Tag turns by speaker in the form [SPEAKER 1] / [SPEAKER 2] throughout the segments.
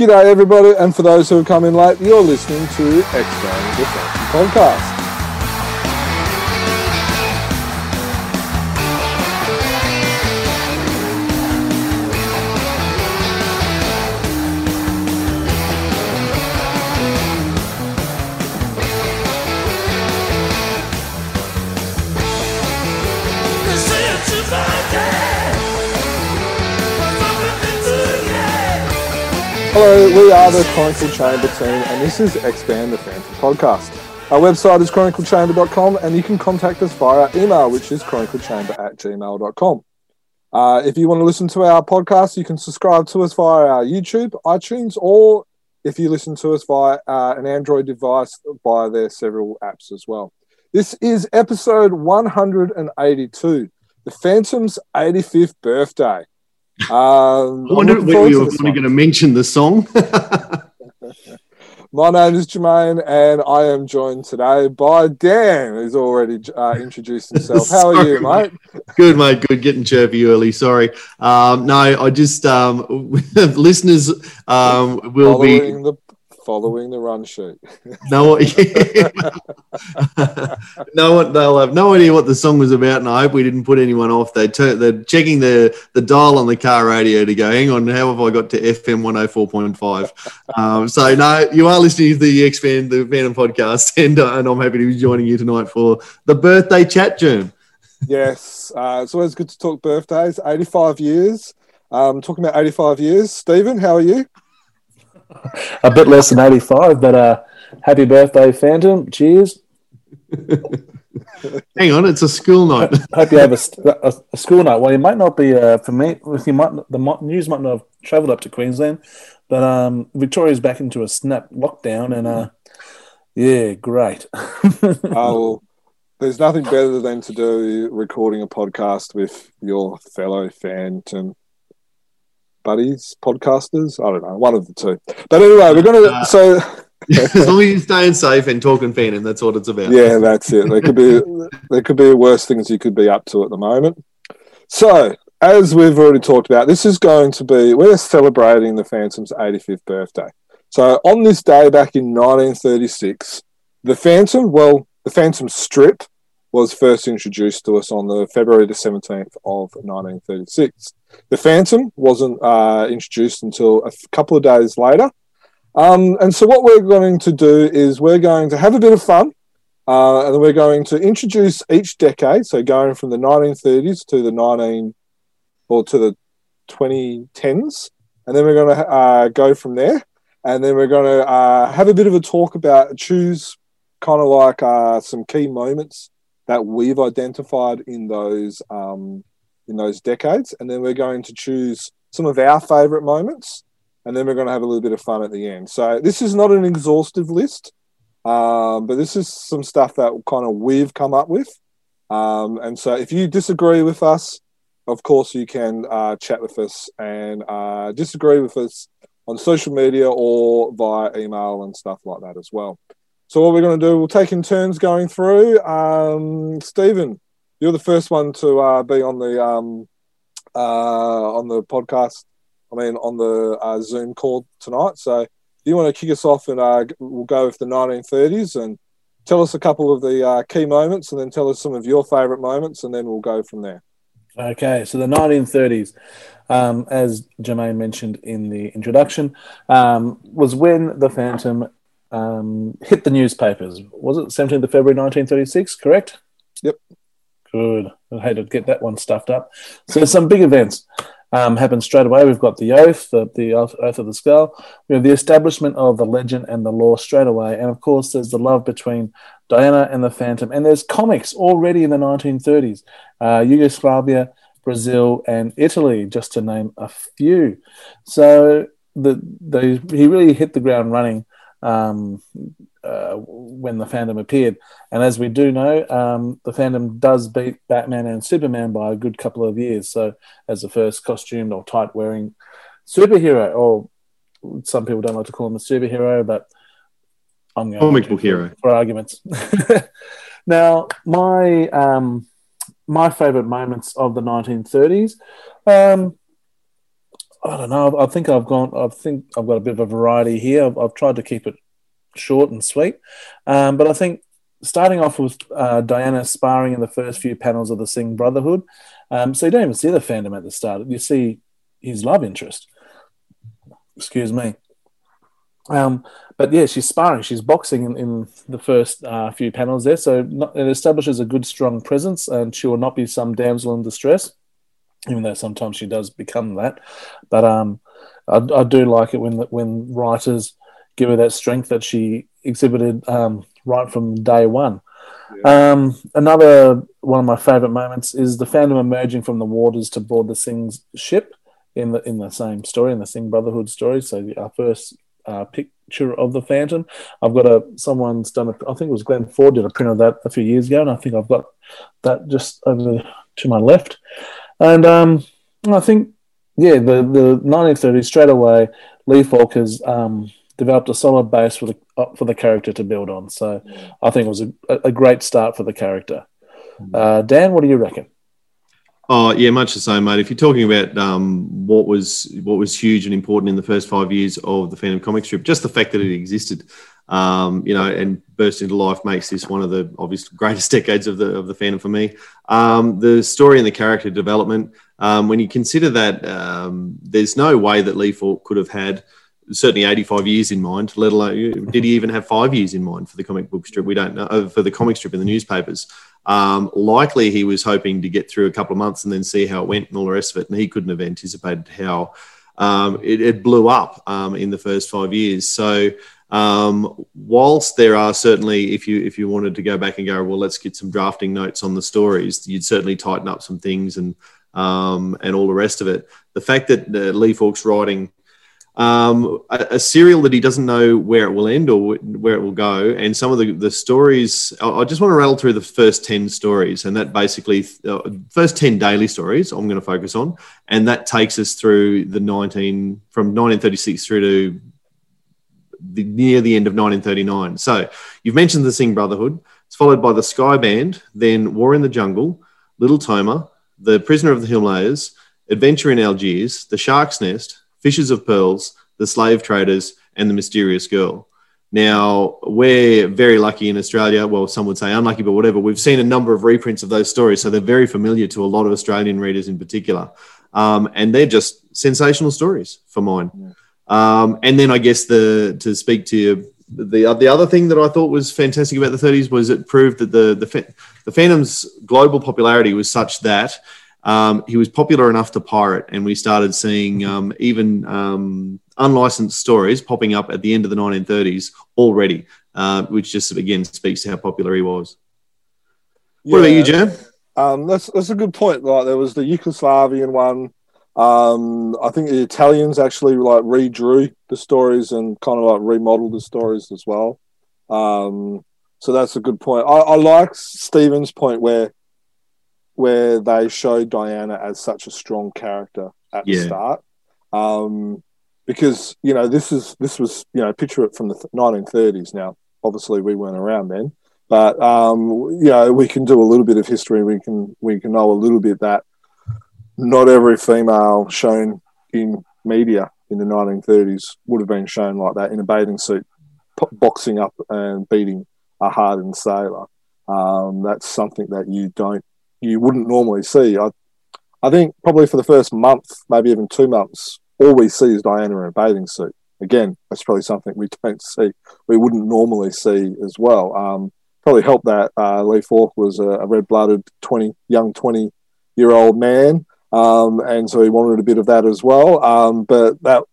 [SPEAKER 1] G'day everybody, and for those who have come in late, you're listening to Expand the Fancy Podcast. Hello, we are the Chronicle Chamber team, and this is Expand the Fancy Podcast. Our website is chroniclechamber.com, and you can contact us via our email, which is chroniclechamber@gmail.com. If you want to listen to our podcast, you can subscribe to us via our YouTube, iTunes, or if you listen to us via an Android device, via their several apps as well. This is episode 182, the Phantom's 85th birthday.
[SPEAKER 2] I wonder if you were going to mention the song.
[SPEAKER 1] My name is Jermaine, and I am joined today by Dan, who's already introduced himself. How are you, mate?
[SPEAKER 2] Good, mate. Good. Getting chirpy early. Sorry. No, I just listeners will be
[SPEAKER 1] following the run sheet.
[SPEAKER 2] They'll have no idea what the song was about, and I hope we didn't put anyone off. They're checking the dial on the car radio to go, hang on, how have I got to FM 104.5? So no, you are listening to the Expand the Phantom podcast, and I'm happy to be joining you tonight for the birthday chat, Jim.
[SPEAKER 1] Yes, it's always good to talk birthdays. 85 years. Talking about 85 years. Stephen, how are you?
[SPEAKER 3] A bit less than 85, but happy birthday, Phantom. Cheers.
[SPEAKER 2] Hang on, it's a school night.
[SPEAKER 3] Hope you have a school night. Well, it might not be for me. The news might not have travelled up to Queensland, but Victoria's back into a snap lockdown, and yeah, great.
[SPEAKER 1] Well, there's nothing better than to do recording a podcast with your fellow Phantom buddies, podcasters. I don't know, one of the two. But anyway, we're going to
[SPEAKER 2] as long as you're staying safe and talking Phantom, that's what it's about.
[SPEAKER 1] Yeah, that's it. There could be worse things you could be up to at the moment. So, as we've already talked about, this is going to be, we're celebrating the Phantom's 85th birthday. So, on this day back in 1936, the Phantom strip was first introduced to us on the February the 17th of 1936. The Phantom wasn't introduced until a couple of days later. And so what we're going to do is we're going to have a bit of fun, and we're going to introduce each decade, so going from the 1930s to the 2010s, and then we're going to go from there, and then we're going to have a bit of a talk about, choose kind of like some key moments that we've identified in those decades, and then we're going to choose some of our favourite moments, and then we're going to have a little bit of fun at the end. So this is not an exhaustive list, but this is some stuff that kind of we've come up with. And so if you disagree with us, of course you can chat with us and disagree with us on social media or via email and stuff like that as well. So what we're going to do, we'll take in turns going through. Stephen, you're the first one to be on the podcast. I mean, on the Zoom call tonight. So, do you want to kick us off, and we'll go with the 1930s and tell us a couple of the key moments, and then tell us some of your favourite moments, and then we'll go from there.
[SPEAKER 3] Okay, so the 1930s, as Jermaine mentioned in the introduction, was when the Phantom hit the newspapers. Was it 17th of February 1936, correct?
[SPEAKER 1] Yep.
[SPEAKER 3] Good. I had to get that one stuffed up. So some big events happened straight away. We've got the oath, the oath of the skull. We have the establishment of the legend and the law straight away. And, of course, there's the love between Diana and the Phantom. And there's comics already in the 1930s. Yugoslavia, Brazil, and Italy, just to name a few. So he really hit the ground running when the Phantom appeared. And as we do know, the Phantom does beat Batman and Superman by a good couple of years. So as the first costumed or tight-wearing superhero, or some people don't like to call him a superhero, but I'm going
[SPEAKER 2] comic book hero
[SPEAKER 3] for arguments. Now, my favourite moments of the 1930s, I don't know. I think I've got a bit of a variety here. I've tried to keep it short and sweet, but I think starting off with Diana sparring in the first few panels of the Singh Brotherhood. So you don't even see the Phantom at the start. You see his love interest. Excuse me. But yeah, she's sparring. She's boxing in the first few panels there. So it establishes a good, strong presence, and she will not be some damsel in distress, even though sometimes she does become that. But I do like it when writers give her that strength that she exhibited right from day one. Yeah. Another one of my favourite moments is the Phantom emerging from the waters to board the Singh's ship in the same story, in the Singh Brotherhood story. So our first picture of the Phantom. I've got someone's done I think it was Glenn Ford did a print of that a few years ago, and I think I've got that just over to my left. And I think, yeah, the 1930s, straight away, Lee Falk has developed a solid base for the character to build on. So I think it was a great start for the character. Dan, what do you reckon?
[SPEAKER 2] Oh, yeah, much the same, mate. If you're talking about what was huge and important in the first 5 years of the Phantom comic strip, just the fact that it existed, and burst into life makes this one of the obvious greatest decades of the Phantom for me. The story and the character development, when you consider that there's no way that Lee Falk could have had certainly 85 years in mind, let alone, did he even have 5 years in mind for the comic book strip? We don't know, for the comic strip in the newspapers. Likely he was hoping to get through a couple of months and then see how it went and all the rest of it, and he couldn't have anticipated how it blew up in the first 5 years. So whilst there are certainly, if you wanted to go back and go, well, let's get some drafting notes on the stories, you'd certainly tighten up some things and all the rest of it. The fact that Lee Falk's writing a serial that he doesn't know where it will end or where it will go, and some of the stories, I just want to rattle through the first 10 stories, and that basically first 10 daily stories I'm going to focus on, and that takes us through from 1936 through to near the end of 1939. So you've mentioned the Singh Brotherhood. It's followed by the Sky Band, then War in the Jungle, Little Toma, The Prisoner of the Himalayas, Adventure in Algiers, The Shark's Nest, Fishers of Pearls, The Slave Traders, and The Mysterious Girl. Now, we're very lucky in Australia. Well, some would say unlucky, but whatever. We've seen a number of reprints of those stories, so they're very familiar to a lot of Australian readers in particular. And they're just sensational stories for mine. Yeah. And then I guess to speak to you, the other thing that I thought was fantastic about the 30s was it proved that the Phantom's global popularity was such that he was popular enough to pirate, and we started seeing even unlicensed stories popping up at the end of the 1930s already, which just, again, speaks to how popular he was. Yeah. What about you, Jam?
[SPEAKER 1] That's a good point. Like, there was the Yugoslavian one. I think the Italians actually redrew the stories and kind of remodeled the stories as well. So that's a good point. I like Stephen's point where they show Diana as such a strong character at the start. Because, this was, picture it from the 1930s now. Obviously, we weren't around then. But, we can do a little bit of history. We can know a little bit that not every female shown in media in the 1930s would have been shown like that in a bathing suit, boxing up and beating a hardened sailor. That's something that you wouldn't normally see. I think probably for the first month, maybe even 2 months, all we see is Diana in a bathing suit. Again, that's probably something we don't see. We wouldn't normally see as well. Probably helped that Lee Falk was a red-blooded young 20-year-old man, and so he wanted a bit of that as well. But that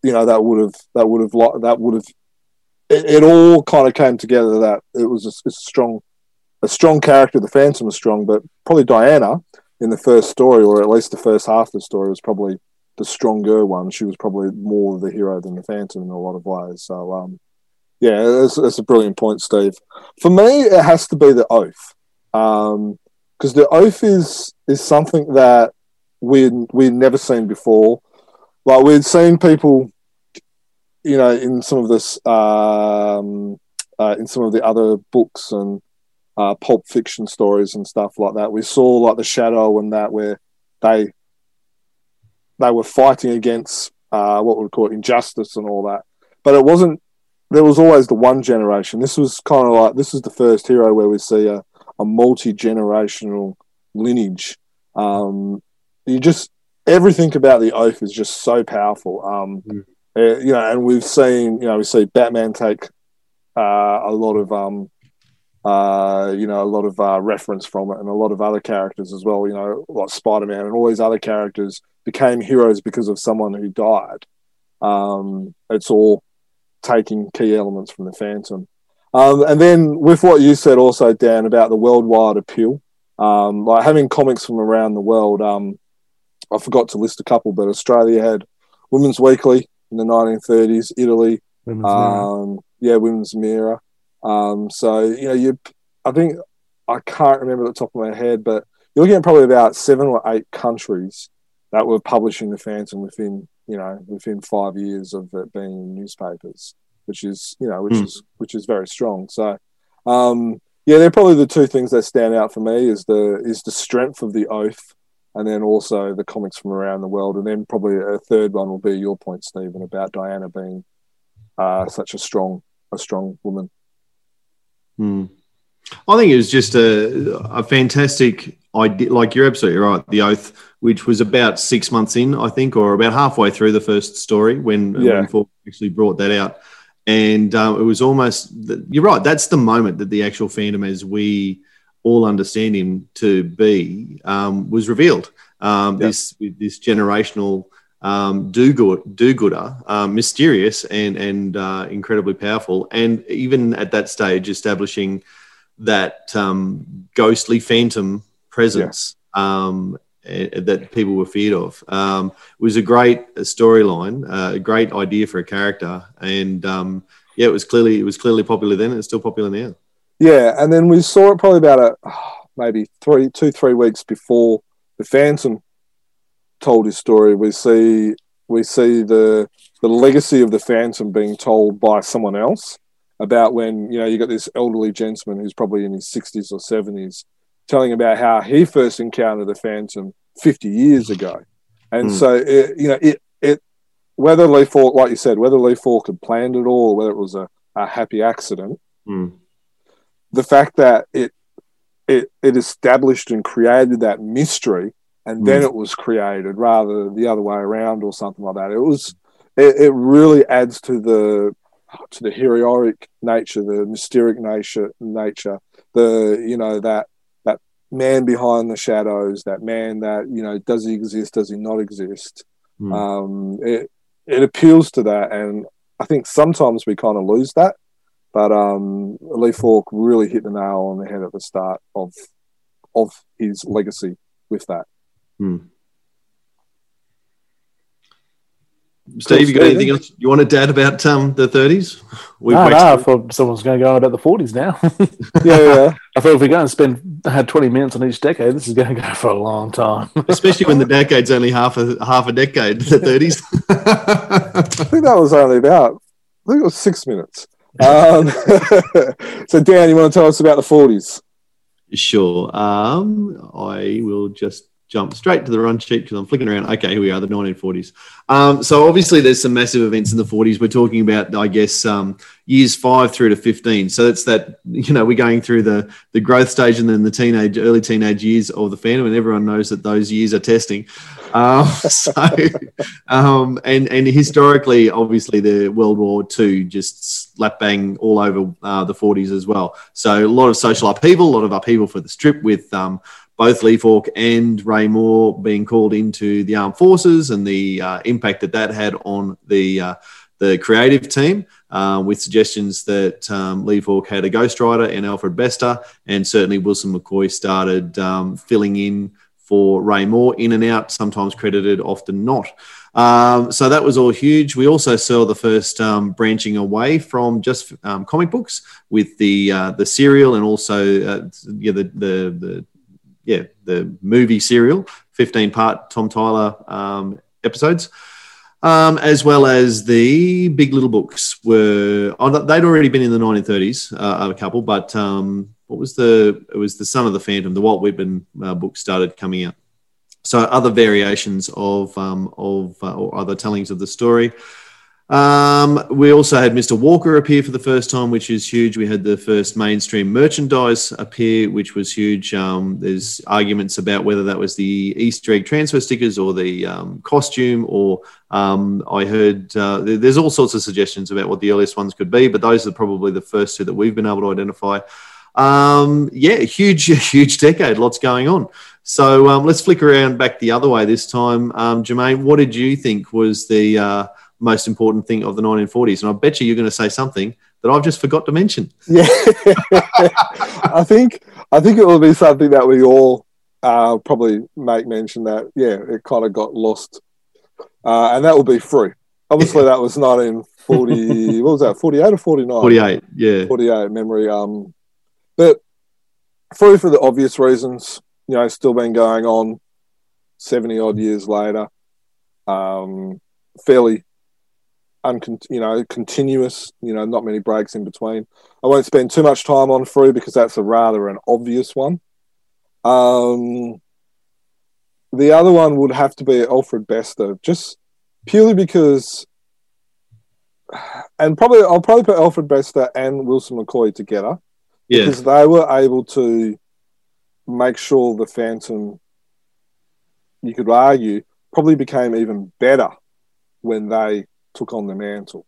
[SPEAKER 1] would have it all kind of came together that it was a strong character. The Phantom was strong, but probably Diana in the first story, or at least the first half of the story, was probably the stronger one. She was probably more the hero than the Phantom in a lot of ways. So, that's a brilliant point, Steve. For me, it has to be the Oath, because the Oath is something that we'd never seen before. Like, we'd seen people, in some of this, in some of the other books and pulp fiction stories and stuff like that. We saw like the Shadow and that, where they were fighting against what we call it, injustice and all that. But it wasn't. There was always the one generation. This was kind of like, this is the first hero where we see a multi-generational lineage. Everything about the Oath is just so powerful. And we see Batman take a lot of reference from it, and a lot of other characters as well. Like Spider-Man and all these other characters became heroes because of someone who died. It's all taking key elements from the Phantom. And then with what you said also, Dan, about the worldwide appeal, like having comics from around the world, I forgot to list a couple, but Australia had Women's Weekly in the 1930s, Italy, Women's Mirror. I think, I can't remember at the top of my head, but you're looking at probably about 7 or 8 countries that were publishing the Phantom within 5 years of it being in newspapers, which is very strong. So, they're probably the two things that stand out for me is the strength of the Oath, and then also the comics from around the world. And then probably a third one will be your point, Stephen, about Diana being such a strong woman.
[SPEAKER 2] I think it was just a fantastic idea. Like, you're absolutely right. The Oath, which was about 6 months in, I think, or about halfway through the first story when Falk actually brought that out. And it was almost, you're right, that's the moment that the actual Phantom, as we all understand him to be, was revealed. This generational do-gooder, mysterious and incredibly powerful. And even at that stage, establishing that ghostly Phantom presence that people were feared of. Was a great storyline, a great idea for a character. And it was clearly popular then, and it's still popular now.
[SPEAKER 1] Yeah, and then we saw it probably about maybe 3 weeks before the Phantom told his story. We see the legacy of the Phantom being told by someone else about when you got this elderly gentleman who's probably in his 60s or 70s telling about how he first encountered the Phantom 50 years ago, and so whether Lee Falk, like you said, whether Lee Falk had planned it all or whether it was a happy accident. The fact that it established and created that mystery, and then it was created rather than the other way around or something like that. It really adds to the heroic nature, the mysterious nature, that man behind the shadows, that man that does he exist, does he not exist? It appeals to that, and I think sometimes we kind of lose that. But Lee Falk really hit the nail on the head at the start of his legacy with that.
[SPEAKER 2] Steve, you got anything else you wanted to add about the 30s?
[SPEAKER 3] I thought someone's going to go about the 40s now.
[SPEAKER 1] Yeah.
[SPEAKER 3] I thought if we're going to had 20 minutes on each decade, this is going to go for a long time.
[SPEAKER 2] Especially when the decade's only half a decade, the 30s.
[SPEAKER 1] I think that was only about, I think it was 6 minutes. So, Dan, you want to tell us about the 40s?
[SPEAKER 2] Sure. I will just jump straight to the run sheet because I'm flicking around. Okay, here we are, the 1940s. So obviously there's some massive events in the 40s. We're talking about, I guess, years 5 through to 15. So that's that, we're going through the growth stage and then the early teenage years of the Phantom, and everyone knows that those years are testing. And historically, obviously, the World War II just slap bang all over the 40s as well. So a lot of social upheaval, a lot of upheaval for the strip with both Lee Falk and Ray Moore being called into the armed forces, and the impact that had on the creative team, with suggestions that Lee Falk had a ghostwriter in Alfred Bester, and certainly Wilson McCoy started filling in for Ray Moore, in and out, sometimes credited, often not. So that was all huge. We also saw the first branching away from just comic books with the serial, and also the movie serial, 15-part Tom Tyler episodes, as well as the Big Little books they'd already been in the 1930s, a couple, but it was the Son of the Phantom, the Walt Whitman book started coming out. So other variations of or other tellings of the story. We also had Mr. Walker appear for the first time, which is huge. We had the first mainstream merchandise appear, which was huge. There's arguments about whether that was the Easter egg transfer stickers or the costume, or I heard there's all sorts of suggestions about what the earliest ones could be, but those are probably the first two that we've been able to identify. Huge decade, lots going on. So let's flick around back the other way this time. Jermaine, what did you think was the most important thing of the 1940s? And I bet you're going to say something that I've just forgot to mention.
[SPEAKER 1] Yeah, I think it will be something that we all probably make mention that, it kind of got lost. And that will be Free. Obviously, that was 1940, what was that, 48 or 49?
[SPEAKER 2] 48, yeah.
[SPEAKER 1] 48 memory. But Free, for the obvious reasons, still been going on 70 odd years later. Fairly continuous, not many breaks in between. I won't spend too much time on Free because that's an obvious one. The other one would have to be Alfred Bester, just purely because, and I'll probably put Alfred Bester and Wilson McCoy together, because they were able to make sure the Phantom, you could argue, probably became even better when they took on the mantle.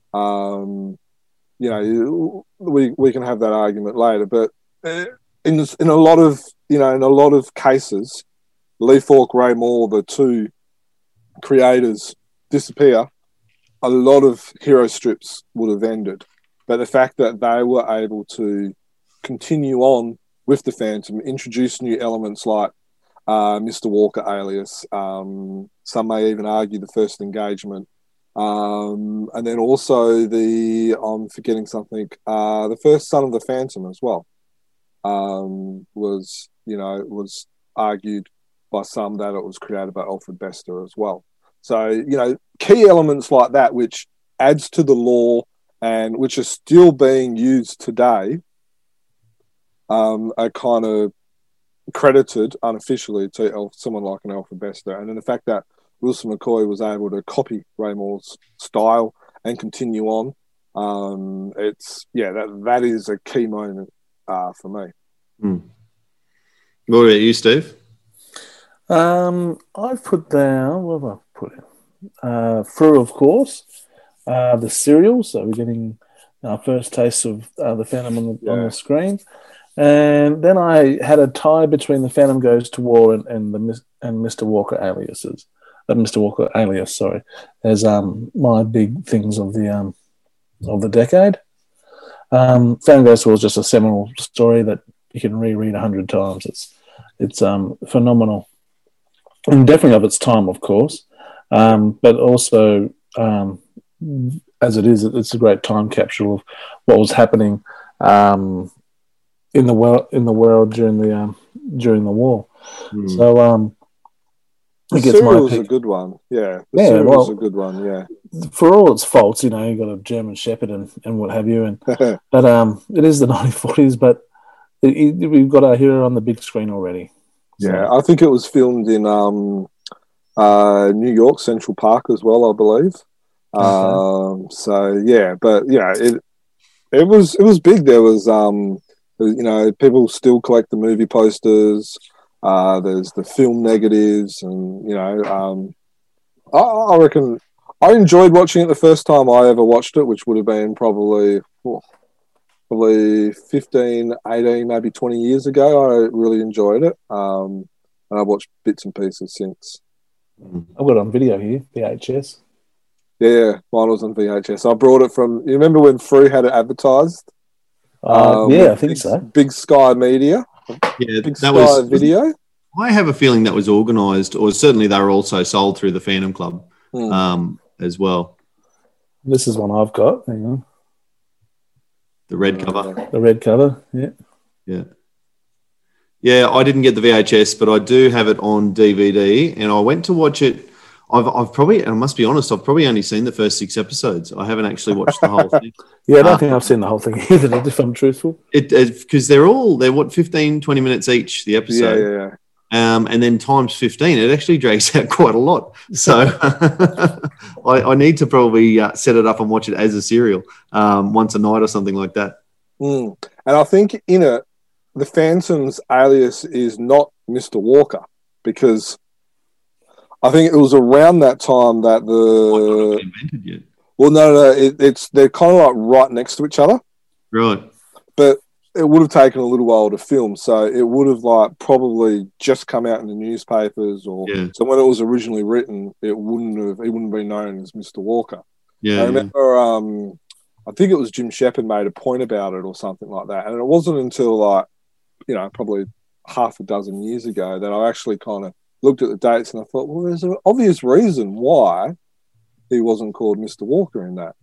[SPEAKER 1] We can have that argument later, but in a lot of cases, Lee Falk, Ray Moore, the two creators, disappear, a lot of hero strips would have ended. But the fact that they were able to continue on with the Phantom, introduce new elements like Mr. Walker alias, some may even argue the first engagement, and then also I'm forgetting something, the first Son of the Phantom as well, was argued by some that it was created by Alfred Bester as well. So, key elements like that, which adds to the lore and which are still being used today, are kind of credited unofficially to someone like an Alfred Bester. And then the fact that Wilson McCoy was able to copy Ray Moore's style and continue on, that is a key moment for me.
[SPEAKER 2] What about you, Steve?
[SPEAKER 3] I've put down, what have I put in? Through, of course, the serial. So we're getting our first taste of the Phantom on the screen. And then I had a tie between the Phantom Goes to War and Mr. Walker aliases. Mr. Walker alias, sorry, as my big things of the decade. Phantom Goes to War is just a seminal story that you can reread 100 times. It's phenomenal, and definitely of its time, of course, but also as it is, it's a great time capsule of what was happening in the world during the war. So
[SPEAKER 1] the serial was a good one. Yeah, the serial was a good one. Yeah,
[SPEAKER 3] for all its faults, you got a German Shepherd and what have you, and but it is the 1940s. But we've got our hero on the big screen already. So.
[SPEAKER 1] Yeah, I think it was filmed in New York, Central Park as well, I believe. It was big. There was people still collect the movie posters. There's the film negatives, and I reckon I enjoyed watching it the first time I ever watched it, which would have been probably 15, 18, maybe 20 years ago. I really enjoyed it, and I've watched bits and pieces since.
[SPEAKER 3] I've got it on video here, VHS.
[SPEAKER 1] Yeah, mine was on VHS. I brought it from. You remember when Free had it advertised?
[SPEAKER 3] I think so.
[SPEAKER 1] Big Sky Media.
[SPEAKER 2] Yeah,
[SPEAKER 1] Big Sky Video.
[SPEAKER 2] I have a feeling that was organised, or certainly they were also sold through the Phantom Club as well.
[SPEAKER 3] This is one I've got. Hang on.
[SPEAKER 2] The red cover.
[SPEAKER 3] The red cover, yeah.
[SPEAKER 2] Yeah. Yeah, I didn't get the VHS, but I do have it on DVD, and I went to watch it. I've probably, and I must be honest, I've probably only seen the first 6 episodes. I haven't actually watched the whole thing.
[SPEAKER 3] Yeah, I don't think I've seen the whole thing either, if I'm truthful.
[SPEAKER 2] Because they're 15, 20 minutes each, the episode.
[SPEAKER 1] Yeah.
[SPEAKER 2] And then times 15, it actually drags out quite a lot. So I need to probably set it up and watch it as a serial once a night or something like that.
[SPEAKER 1] And I think in it, the Phantom's alias is not Mr. Walker, because I think it was around that time that
[SPEAKER 2] Not invented yet.
[SPEAKER 1] Well, no, they're kind of like right next to each other.
[SPEAKER 2] Right.
[SPEAKER 1] But it would have taken a little while to film, so it would have like probably just come out in the newspapers, or so when it was originally written, it wouldn't be known as Mr. Walker.
[SPEAKER 2] Yeah.
[SPEAKER 1] I remember, I think it was Jim Shepard made a point about it or something like that, and it wasn't until like, probably half a dozen years ago that I actually kind of looked at the dates and I thought, well, there's an obvious reason why he wasn't called Mr. Walker in that.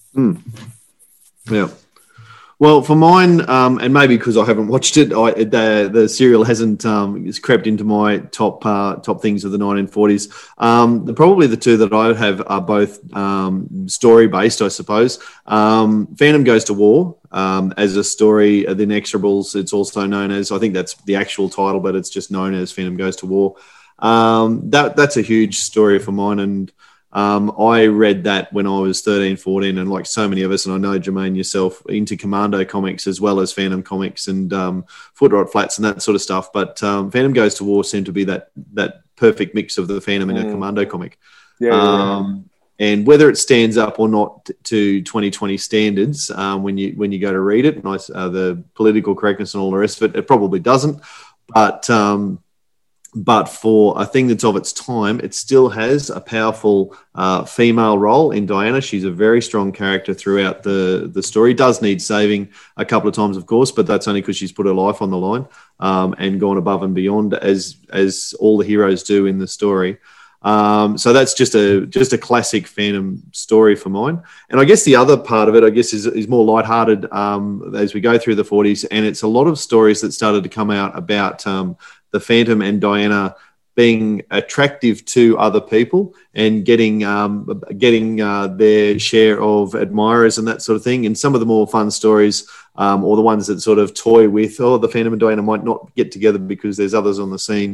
[SPEAKER 2] Yeah. Well, for mine, and maybe because I haven't watched it, the serial hasn't crept into my top things of the 1940s. Probably the two that I have are both story based, I suppose. Phantom Goes to War as a story. The Inexorables, it's also known as, I think that's the actual title, but it's just known as Phantom Goes to War. That's a huge story for mine, and I read that when I was 13, 14, and like so many of us, and I know Jermaine yourself, into Commando comics as well as Phantom comics and Foot Rot Flats and that sort of stuff. But Phantom Goes to War seemed to be that perfect mix of the Phantom in a Commando comic. And whether it stands up or not to 2020 standards, when you go to read it, the political correctness and all the rest of it, it probably doesn't. But for a thing that's of its time, it still has a powerful female role in Diana. She's a very strong character throughout the story. Does need saving a couple of times, of course, but that's only because she's put her life on the line and gone above and beyond, as all the heroes do in the story. So that's just a classic Phantom story for mine. And I guess the other part of it, is more lighthearted as we go through the 40s, and it's a lot of stories that started to come out about the Phantom and Diana being attractive to other people and getting their share of admirers and that sort of thing. And some of the more fun stories, or the ones that sort of toy with, the Phantom and Diana might not get together because there's others on the scene.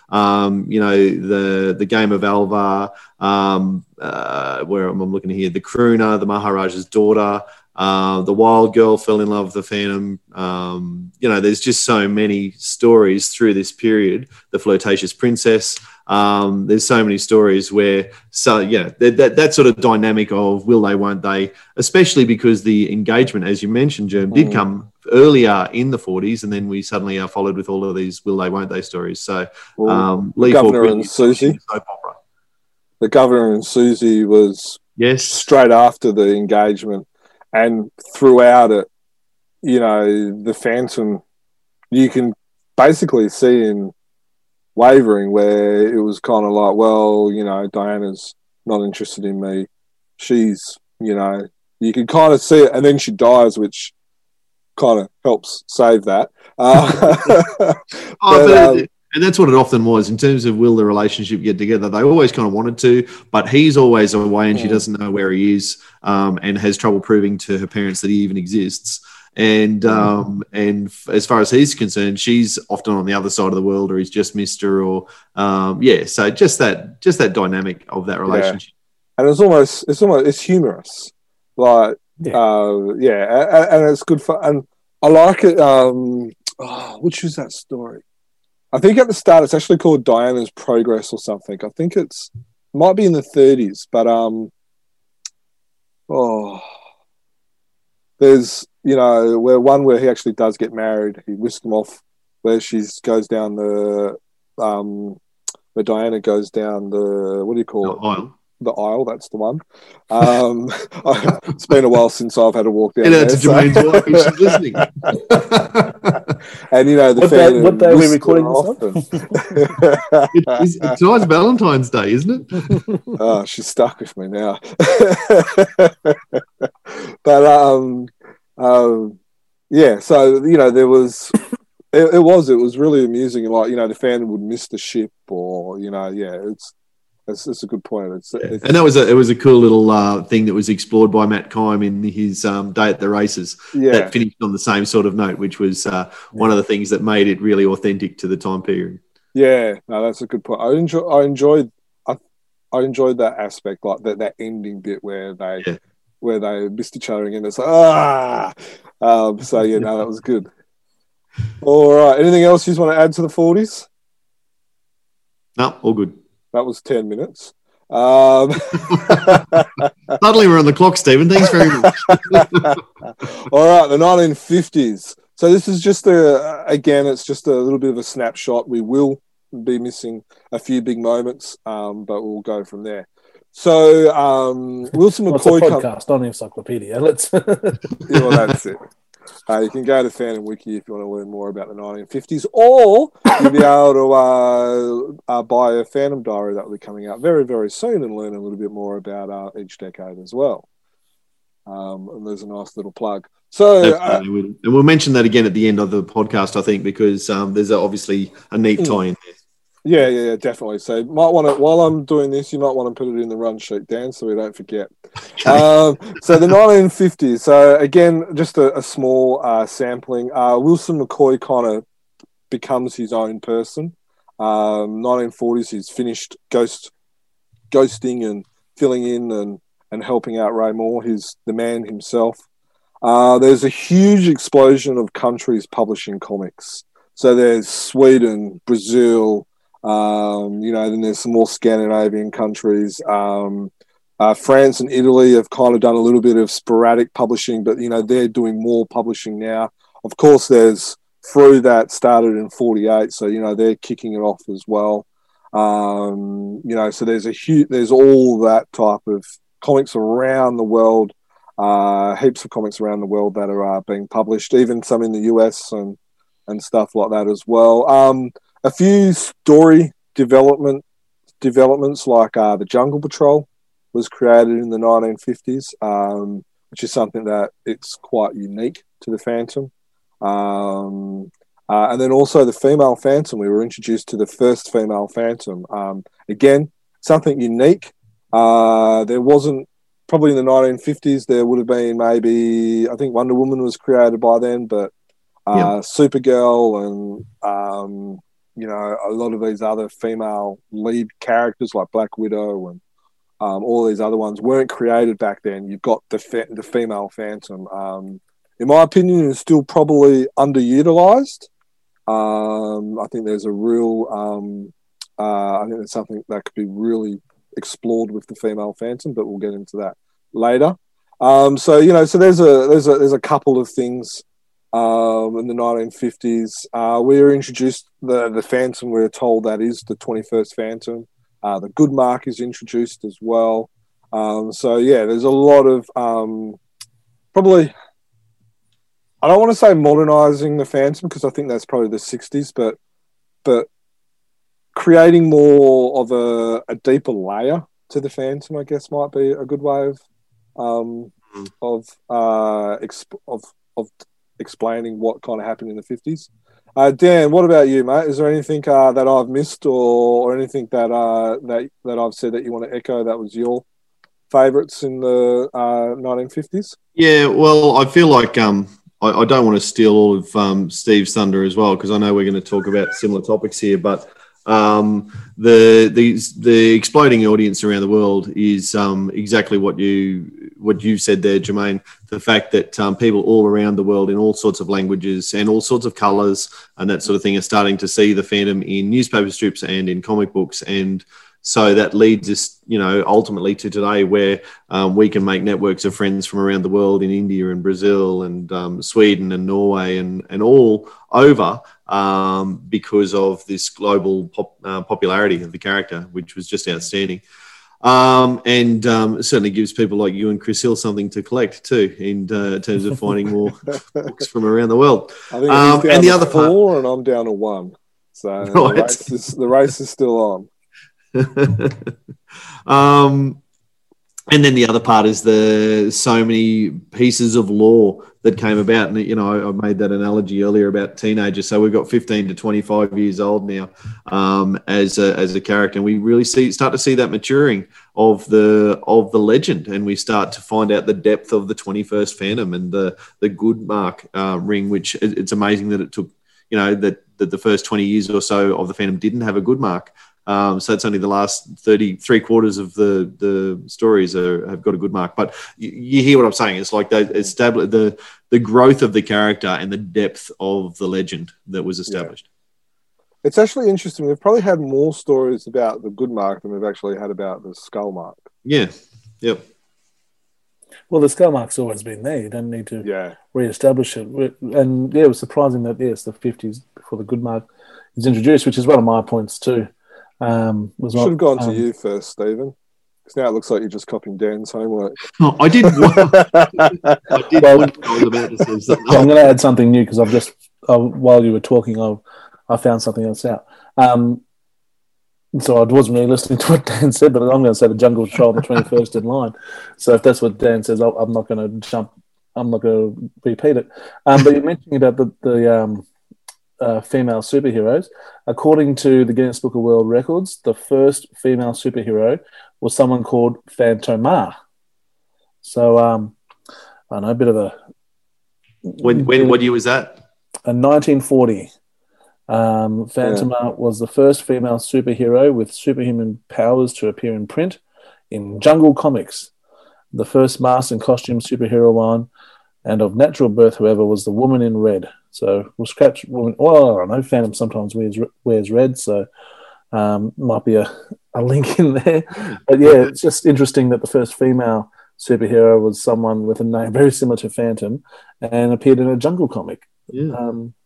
[SPEAKER 2] The Game of Alvar, where I'm looking here, the Crooner, the Maharaja's Daughter, the Wild Girl fell in love with the Phantom. There's just so many stories through this period. The Flirtatious Princess. There's so many stories where, that sort of dynamic of will they, won't they, especially because the engagement, as you mentioned, Germ, did come earlier in the 40s, and then we suddenly are followed with all of these will they, won't they stories. So,
[SPEAKER 1] Lee Governor and Susie.
[SPEAKER 2] Soap opera.
[SPEAKER 1] The Governor and Susie was straight after the engagement. And throughout it, the Phantom, you can basically see him wavering, where it was kind of like, well, Diana's not interested in me. She's, you can kind of see it. And then she dies, which kind of helps save that.
[SPEAKER 2] And that's what it often was in terms of will the relationship get together. They always kind of wanted to, but he's always away and she doesn't know where he is, and has trouble proving to her parents that he even exists. And as far as he's concerned, she's often on the other side of the world, or he's just missed her, or So just that dynamic of that relationship.
[SPEAKER 1] And it's humorous, like and it's good fun. And I like it. Which is that story? I think at the start it's actually called Diana's Progress or something. I think it might be in the 30s, but there's where he actually does get married. He whisks him off, where she goes down where Diana goes down the, what do you call it?
[SPEAKER 2] Aisle.
[SPEAKER 1] The aisle, that's the one. It's been a while since I've had to walk down
[SPEAKER 2] there. To Jermaine's wife, she's listening.
[SPEAKER 1] And
[SPEAKER 3] what day are we recording this on?
[SPEAKER 2] Tonight's Valentine's Day, isn't it?
[SPEAKER 1] Oh, she's stuck with me now. But so there was. It was really amusing. Like the Phantom would miss the ship, or it's a good point.
[SPEAKER 2] And it was a cool little thing that was explored by Matt Kime in his Day at the Races. That finished on the same sort of note, which was one of the things that made it really authentic to the time period.
[SPEAKER 1] Yeah, no, that's a good point. I enjoyed that aspect, like that ending bit where they
[SPEAKER 2] Yeah.
[SPEAKER 1] missed each other again. It's like so yeah, no, that was good. All right. Anything else you just want to add to the 40s?
[SPEAKER 2] No, all good.
[SPEAKER 1] That was 10 minutes.
[SPEAKER 2] Suddenly we're on the clock, Stephen. Thanks very much.
[SPEAKER 1] All right, the 1950s. So this is just it's just a little bit of a snapshot. We will be missing a few big moments, but we'll go from there. So Wilson McCoy.
[SPEAKER 3] It's a podcast, not an encyclopedia. Let's.
[SPEAKER 1] Yeah, well, that's it. You can go to Phantom Wiki if you want to learn more about the 1950s, or you'll be able to buy a Phantom Diary that will be coming out very, very soon and learn a little bit more about each decade as well. And there's a nice little plug. So,
[SPEAKER 2] and we'll mention that again at the end of the podcast, I think, because there's obviously a neat tie in there.
[SPEAKER 1] Yeah, definitely. So, you might want to, while I'm doing this, you might want to put it in the run sheet, Dan, so we don't forget. Okay. So, the 1950s. So, again, just a small sampling. Wilson McCoy kind of becomes his own person. 1940s, he's finished ghosting and filling in and helping out Ray Moore. He's the man himself. There's a huge explosion of countries publishing comics. So, there's Sweden, Brazil. Then there's some more Scandinavian countries. France and Italy have kind of done a little bit of sporadic publishing, but, they're doing more publishing now. Of course, there's Frew that started in 1948, so, they're kicking it off as well. So there's all that type of comics around the world, heaps of comics around the world that are being published, even some in the US and stuff like that as well. A few story developments like the Jungle Patrol was created in the 1950s, which is something that it's quite unique to the Phantom. And then also the female Phantom. We were introduced to the first female Phantom. Again, something unique. There wasn't, probably in the 1950s, there would have been maybe, I think Wonder Woman was created by then, but Supergirl and... a lot of these other female lead characters like Black Widow and all these other ones weren't created back then. You've got the female Phantom. In my opinion, is still probably underutilized. I think there's a real, I think there's something that could be really explored with the female Phantom, but we'll get into that later. So there's a couple of things. In the 1950s, we were introduced the Phantom. We were told that is the 21st Phantom. The Good Mark is introduced as well. There's a lot of probably. I don't want to say modernizing the Phantom because I think that's probably the 60s, but creating more of a deeper layer to the Phantom, I guess, might be a good way of explaining what kind of happened in the 50s. Dan, what about you, mate? Is there anything that I've missed or anything that I've said that you want to echo that was your favourites in the 1950s?
[SPEAKER 2] Yeah, well, I feel like I don't want to steal all of Steve's thunder as well, because I know we're going to talk about similar topics here, but the exploding audience around the world is exactly what you said there, Jermaine. The fact that people all around the world in all sorts of languages and all sorts of colours and that sort of thing are starting to see the Phantom in newspaper strips and in comic books. And so that leads us, ultimately to today where we can make networks of friends from around the world in India and Brazil and Sweden and Norway and all over because of this global popularity of the character, which was just outstanding. And certainly gives people like you and Chris Hill something to collect too in terms of finding more books from around the world.
[SPEAKER 1] I think he's down and the other 4 and I'm down to 1. So right. the race is still on. And then the other part is so many pieces of lore that came about. And, I made that analogy earlier about teenagers. So we've got 15 to 25 years old now as a character. And we really start to see that maturing of the legend. And we start to find out the depth of the 21st Phantom and the Good Mark ring, which it's amazing that it took,
[SPEAKER 2] that the first 20 years or so of the Phantom didn't have a good mark. So it's only the last 3/4 of the stories have got a good mark. But you hear what I'm saying. It's like they establish the growth of the character and the depth of the legend that was established.
[SPEAKER 1] Yeah. It's actually interesting. We've probably had more stories about the good mark than we've actually had about the skull mark.
[SPEAKER 2] Yeah. Yep.
[SPEAKER 3] Well, the skull mark's always been there. You don't need to re-establish it. And it was surprising that it's the 50s before the good mark is introduced, which is one of my points too.
[SPEAKER 1] Should have gone to you first, Stephen, because now it looks like you're just copying Dan's homework.
[SPEAKER 2] No, I did. I did. I was about to say something.
[SPEAKER 3] I'm going to add something new because I've just while you were talking, I found something else out. So I wasn't really listening to what Dan said, but I'm going to say the Jungle Patrol on the 21st in line. So if that's what Dan says, I'm not going to jump. I'm not going to repeat it. But you're mentioning about the female superheroes. According to the Guinness Book of World Records, the first female superhero was someone called Phantoma. So I know a bit of a.
[SPEAKER 2] What year was that?
[SPEAKER 3] 1940. Phantoma was the first female superhero with superhuman powers to appear in print in Jungle Comics. The first masked and costume superhero line, and of natural birth, however, was the Woman in Red. So we'll scratch woman. Well, I know Phantom sometimes wears red, so might be a link in there. But yeah, it's just interesting that the first female superhero was someone with a name very similar to Phantom and appeared in a Jungle comic.
[SPEAKER 2] Yeah.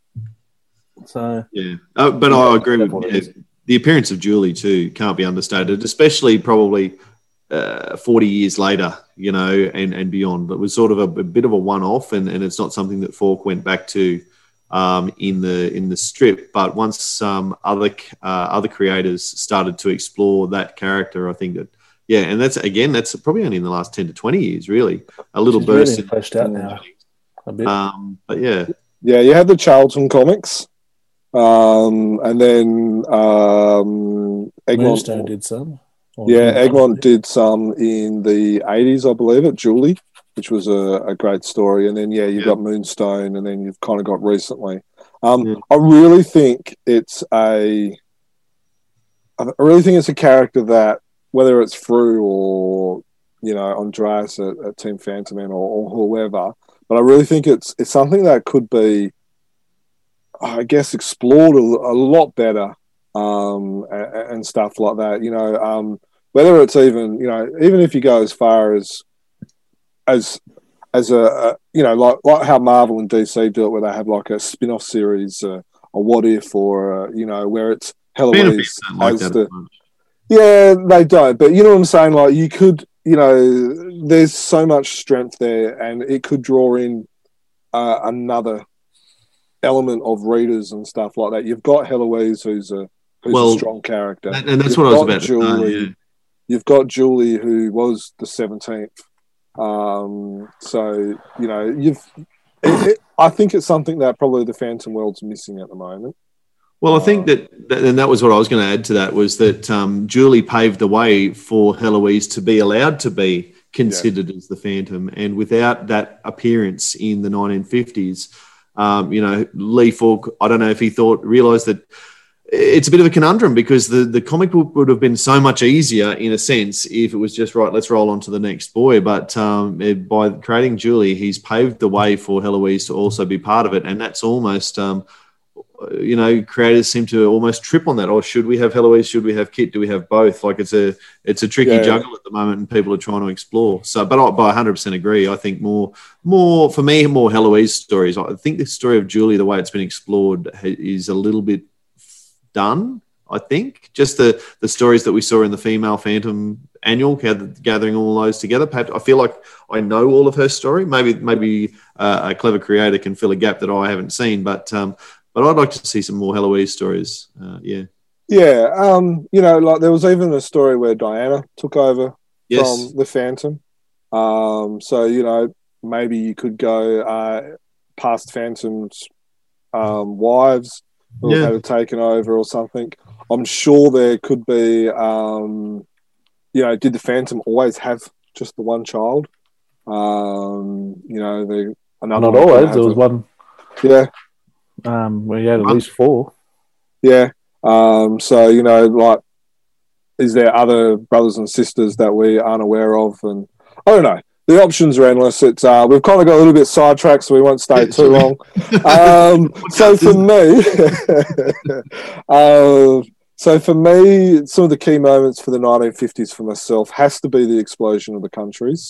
[SPEAKER 3] But
[SPEAKER 2] I agree with the appearance of Julie too can't be understated, especially probably 40 years later, and beyond. It was sort of a bit of a one-off, and it's not something that Falk went back to in the strip. But once other creators started to explore that character, I think that and that's probably only in the last 10 to 20 years, really. A little
[SPEAKER 3] She's
[SPEAKER 2] burst
[SPEAKER 3] really fleshed out now. A bit.
[SPEAKER 2] But yeah,
[SPEAKER 1] you had the Charlton comics. And then Egmont
[SPEAKER 3] Moonstone did some.
[SPEAKER 1] Egmont did some in the 80s, I believe it, Julie, which was a great story. And then you've got Moonstone, and then you've kind of got recently. I really think it's a character that, whether it's Fru or Andreas at Team Phantom Man or whoever, but I really think it's something that could be, I guess, explored a lot better and stuff like that. Whether it's even if you go as far as a like how Marvel and DC do it, where they have like a spin-off series, a What If, or where it's Heloise as they don't. But you know what I'm saying? Like you could, there's so much strength there, and it could draw in another element of readers and stuff like that. You've got Heloise, who's a strong character,
[SPEAKER 2] and that's what I was about to say.
[SPEAKER 1] You've got Julie, who was the 17th. I think it's something that probably the Phantom world's missing at the moment.
[SPEAKER 2] Well, I think that was what I was going to add to that, was that Julie paved the way for Heloise to be allowed to be considered as the Phantom, and without that appearance in the 1950s. Lee Falk, I don't know if he realised that it's a bit of a conundrum, because the comic book would have been so much easier in a sense if it was just, right, let's roll on to the next boy. But by creating Julie, he's paved the way for Heloise to also be part of it. And that's almost, creators seem to almost trip on that. Or should we have Heloise? Should we have Kit? Do we have both? Like it's a tricky juggle at the moment, and people are trying to explore. So, but I 100% agree. I think more for me, more Heloise stories. I think the story of Julie, the way it's been explored, is a little bit done. I think just the stories that we saw in the Female Phantom annual, gathering all those together. Perhaps I feel like I know all of her story. Maybe a clever creator can fill a gap that I haven't seen. But I'd like to see some more Heloise stories. Like there was even a story where Diana took over from the Phantom. Maybe you could go past Phantom's wives who had it taken over or something. I'm sure there could be, did the Phantom always have just the one child?
[SPEAKER 3] Not always. There was one.
[SPEAKER 1] Yeah.
[SPEAKER 3] We had at least 4.
[SPEAKER 1] Yeah. So, you know, like, is there other brothers and sisters that we aren't aware of? And I don't know. The options are endless. It's we've kind of got a little bit sidetracked, so we won't stay too long. So for me, some of the key moments for the 1950s for myself has to be the explosion of the countries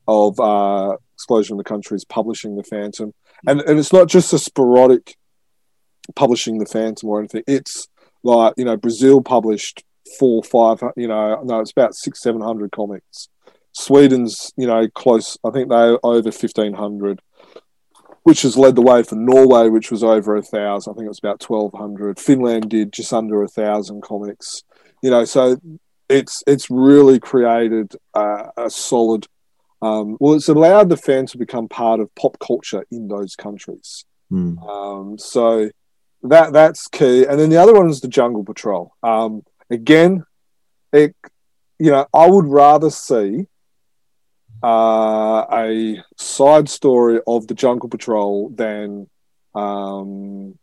[SPEAKER 1] publishing the Phantom, and it's not just a sporadic publishing the Phantom or anything. It's like, you know, Brazil published 400, 500, it's about 600-700 comics. Sweden's, you know, close. I think they're over 1,500, which has led the way for Norway, which was over 1,000. I think it was about 1,200. Finland did just under 1,000 comics. You know, so it's really created a solid. It's allowed the Phantom to become part of pop culture in those countries. So that's key. And then the other one is the Jungle Patrol. Again, I would rather see a side story of the Jungle Patrol than a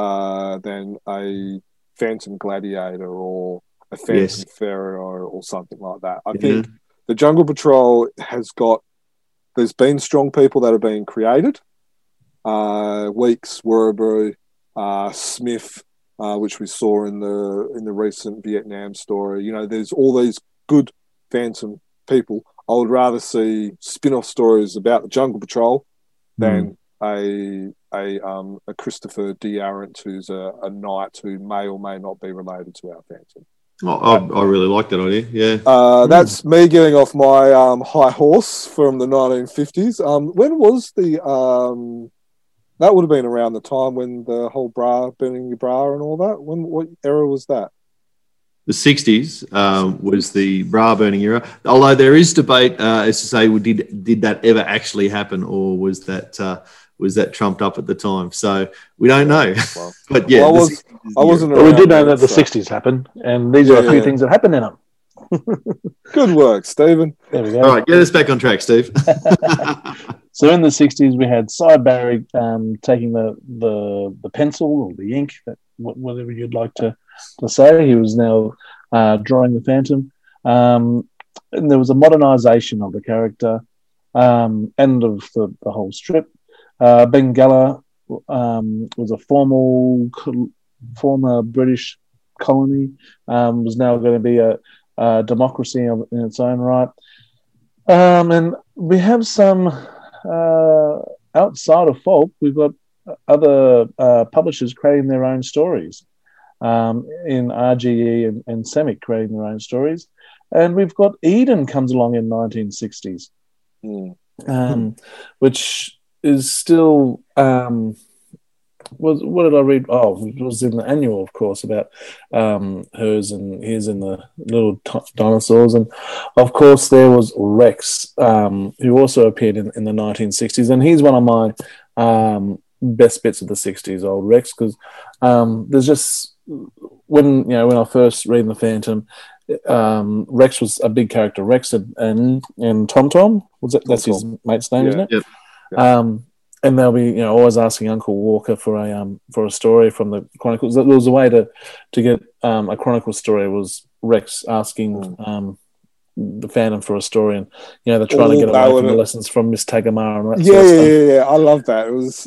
[SPEAKER 1] Phantom Gladiator or a Phantom Pharaoh or something like that. I think the Jungle Patrol there's been strong people that are being created. Weeks, Warrior, Smith, which we saw in the recent Vietnam story. You know, there's all these good Phantom people. I would rather see spin-off stories about the Jungle Patrol than a Christopher D. Arendt, who's a knight who may or may not be related to our Phantom.
[SPEAKER 2] I really like that idea. Yeah,
[SPEAKER 1] that's me getting off my high horse from the 1950s. When was the that would have been around the time when the whole burning your bra and all that. What era was that?
[SPEAKER 2] The 60s was the bra burning era. Although there is debate as to say, did that ever actually happen, or was that trumped up at the time? So we don't know. Well, but yeah,
[SPEAKER 1] I wasn't.
[SPEAKER 3] But we did know that the 60s happened, and these are a few things that happened in them.
[SPEAKER 1] Good work, Stephen.
[SPEAKER 3] There we go.
[SPEAKER 2] All right, get us back on track, Steve.
[SPEAKER 3] So in the 60s, we had Cy Barry taking the pencil or the ink, whatever you'd like to say. He was now drawing the Phantom. And there was a modernisation of the character and of the whole strip. Bengala was a former British colony, was now going to be a democracy in its own right. And we have some, outside of Folk, we've got other publishers creating their own stories. In RGE and Semic creating their own stories. And we've got Eden comes along in 1960s, which is still... what did I read? Oh, it was in the annual, of course, about hers and his and the little dinosaurs. And, of course, there was Rex, who also appeared in the 1960s. And he's one of my best bits of the 60s, old Rex, because there's just... When I first read the Phantom, Rex was a big character. Rex and Tom Tom, that's his mate's name, isn't it?
[SPEAKER 2] Yep.
[SPEAKER 3] And they'll be always asking Uncle Walker for a story from the Chronicles. There was a way to get a Chronicle story. Was Rex asking the Phantom for a story, and they're trying to get away from the lessons from Miss Tagamar and that sort of stuff.
[SPEAKER 1] Yeah. I love that. It was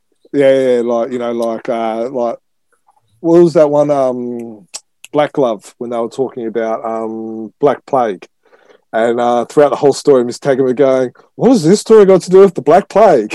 [SPEAKER 1] like what was that one? Black Glove, when they were talking about Black Plague. And throughout the whole story, Miss Tagamar going, what has this story got to do with the Black Plague?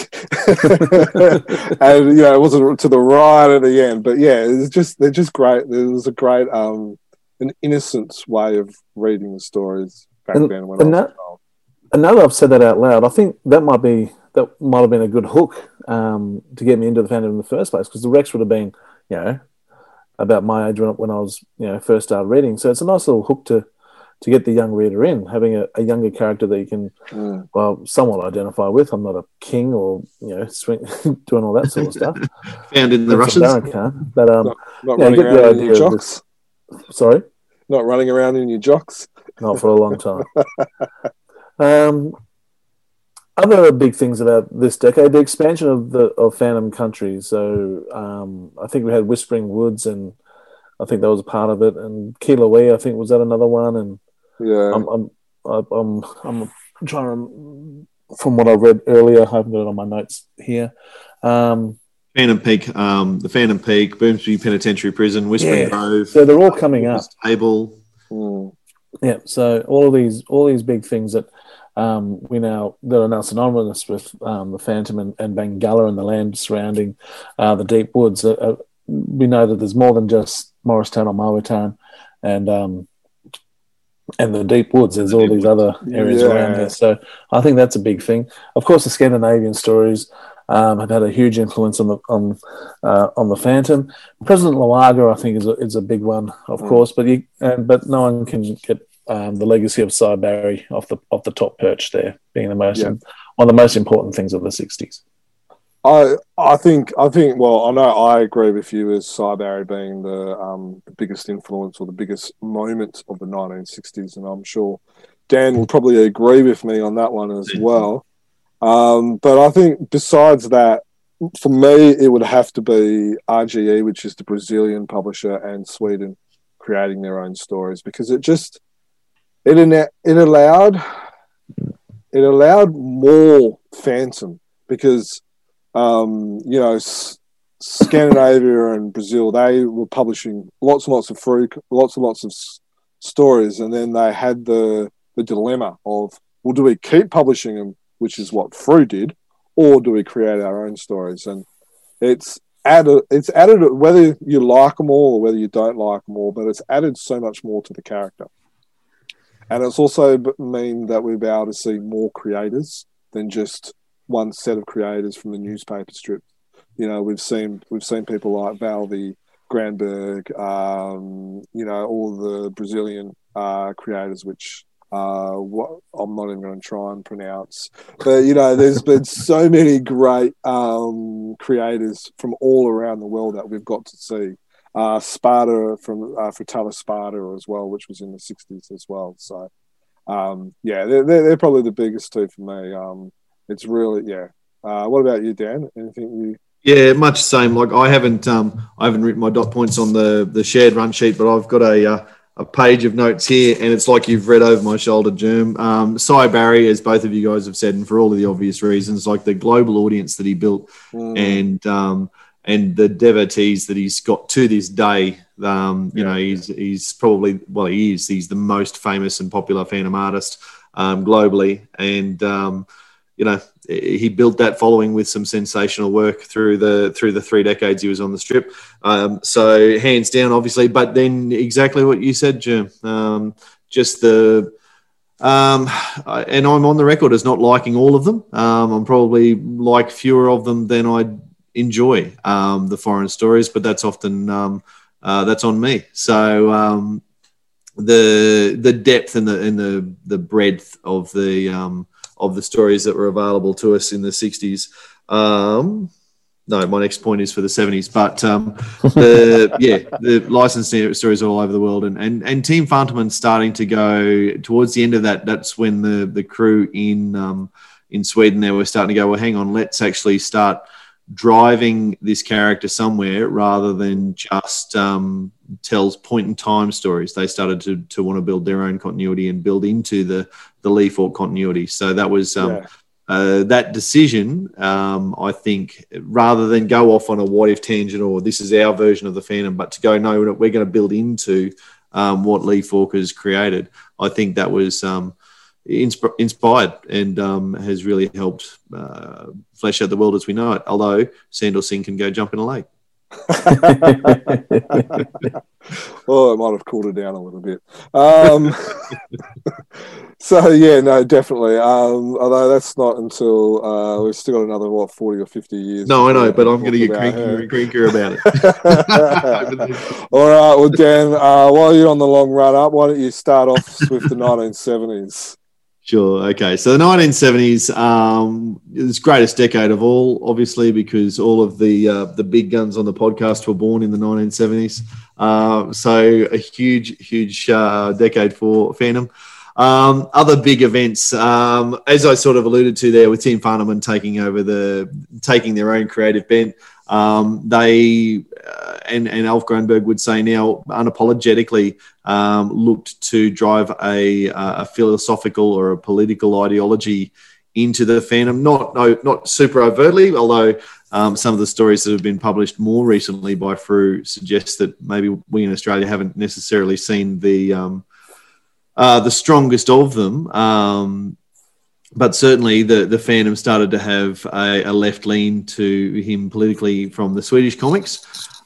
[SPEAKER 1] And, it wasn't to the right at the end. But, yeah, they're just great. There was a great, an innocent way of reading the stories back then when I was a child.
[SPEAKER 3] And now that I've said that out loud, I think that might have been a good hook to get me into the Phantom in the first place, because the Rex would have been, about my age when I was, first started reading. So it's a nice little hook to get the young reader in, having a younger character that you can, somewhat identify with. I'm not a king or, doing all that sort of stuff.
[SPEAKER 2] Found in the Russians.
[SPEAKER 3] Darren can't, but
[SPEAKER 1] not running around in your jocks.
[SPEAKER 3] Sorry?
[SPEAKER 1] Not running around in your jocks.
[SPEAKER 3] Not for a long time. other big things about this decade, the expansion of Phantom countries. So I think we had Whispering Woods, and I think that was a part of it. And Kilauea, I think, was that another one? And
[SPEAKER 1] Yeah.
[SPEAKER 3] I'm trying to, from what I read earlier, I haven't got it on my notes here.
[SPEAKER 2] Phantom Peak, the Phantom Peak, Boomsby Penitentiary Prison, Whispering Grove.
[SPEAKER 3] So they're all coming up.
[SPEAKER 2] Table.
[SPEAKER 3] Yeah. So all these big things that that are now synonymous with the Phantom and Bangala and the land surrounding the deep woods. We know that there's more than just Morristown or Mauitan and the deep woods. There's all these other areas around there. So I think that's a big thing. Of course, the Scandinavian stories have had a huge influence on the Phantom. President Luaga, I think, is a big one, of course, but no one can get the legacy of Cy Barry off the top perch there, being one of the most important things of the 60s.
[SPEAKER 1] I think. Well, I know I agree with you as Cy Barry being the biggest influence or the biggest moment of the 1960s, and I'm sure Dan will probably agree with me on that one as well. But I think besides that, for me, it would have to be RGE, which is the Brazilian publisher, and Sweden creating their own stories, because it allowed more Phantom, because Scandinavia and Brazil, they were publishing lots and lots of stories, and then they had the dilemma of, well, do we keep publishing them, which is what Frew did, or do we create our own stories? And it's added, whether you like them all or whether you don't like them all, but it's added so much more to the character. And it's also mean that we'll be able to see more creators than just one set of creators from the newspaper strip. We've seen people like Valvi, Granberg, all the Brazilian creators, which I'm not even going to try and pronounce. But, there's been so many great creators from all around the world that we've got to see. Sparta from Fratello Sparta as well, which was in the 60s as well. So, they're probably the biggest two for me. It's really, what about you, Dan? Anything you...
[SPEAKER 2] Yeah, much the same. Like I haven't written my dot points on the shared run sheet, but I've got a page of notes here, and it's like you've read over my shoulder, Germ. Cy Barry, as both of you guys have said, and for all of the obvious reasons, like the global audience that he built, and the devotees that he's got to this day. He's probably, he's the most famous and popular Phantom artist globally, and he built that following with some sensational work through the 3 decades he was on the strip. So hands down, obviously, but then exactly what you said, Jim. And I'm on the record as not liking all of them. I'm probably like fewer of them than I enjoy the foreign stories, but that's often that's on me. So the depth and the breadth of the stories that were available to us in the 60s. No, my next point is for the 70s, but the licensed stories all over the world, and Team Phantom starting to go towards the end of that. That's when the crew in Sweden there were starting to go, well, hang on, let's actually start driving this character somewhere rather than just tells point in time stories. They started to want to build their own continuity and build into the Lee Falk continuity. So that was that decision, I think, rather than go off on a what if tangent or this is our version of the Phantom, but to go, no, we're going to build into what Lee Falk has created. I think that was inspired and has really helped flesh out the world as we know it, although Sandor Singh can go jump in a lake.
[SPEAKER 1] Well, it might have cooled it down a little bit. So definitely. Although that's not until we've still got another 40 or 50 years.
[SPEAKER 2] No, I know, but I'm going to get crankier about
[SPEAKER 1] it. All right, well, Dan, while you're on the long run up, why don't you start off with the 1970s?
[SPEAKER 2] Sure. Okay. So the 1970s is the greatest decade of all, obviously, because all of the big guns on the podcast were born in the 1970s. So a huge decade for Phantom. Other big events, as I sort of alluded to there, with Tim Farnerman taking their own creative bent, they and Alf Grunberg would say now unapologetically looked to drive a philosophical or a political ideology into the fandom. Not super overtly, although some of the stories that have been published more recently by Frew suggest that maybe we in Australia haven't necessarily seen the strongest of them. But certainly the fandom started to have a left lean to him politically from the Swedish comics.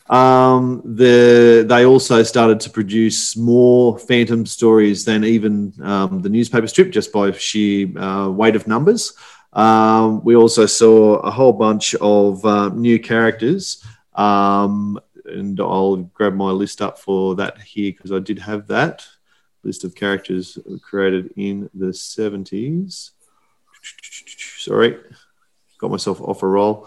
[SPEAKER 2] They also started to produce more Phantom stories than even the newspaper strip, just by sheer weight of numbers. We also saw a whole bunch of new characters, and I'll grab my list up for that here because I did have that list of characters created in the 70s. Sorry, got myself off a roll.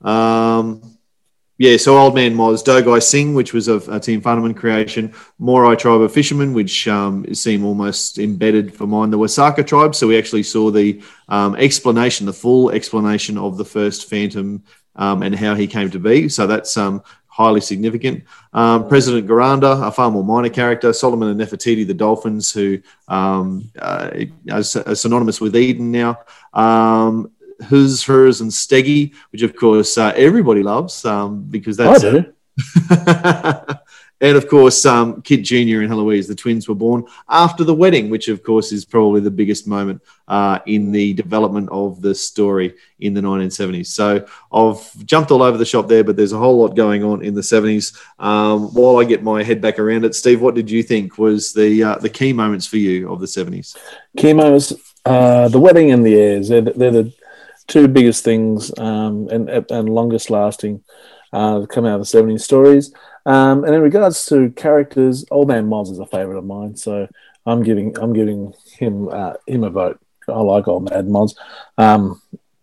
[SPEAKER 2] So Old Man Moz, Dogai Singh, which was a Team Farnerman creation, Morai Tribe of Fishermen, which seemed almost embedded for mine, the Wasaka Tribe. So we actually saw the full explanation of the first Phantom and how he came to be. So that's highly significant. President Garanda, a far more minor character. Solomon and Nefertiti, the Dolphins, who are synonymous with Eden now. Hers, Hers, and Steggy, which of course everybody loves because that's.
[SPEAKER 3] I do.
[SPEAKER 2] And of course, Kit Jr. and Heloise, the twins, were born after the wedding, which of course is probably the biggest moment in the development of the story in the 1970s. So I've jumped all over the shop there, but there's a whole lot going on in the 70s. While I get my head back around it, Steve, what did you think was the key moments for you of the 70s?
[SPEAKER 3] Key moments, the wedding and the heirs. They're the two biggest things and longest lasting come out of the 70s stories. And in regards to characters, Old Man Moz is a favourite of mine, so I'm giving him a vote. I like Old Man Moz, and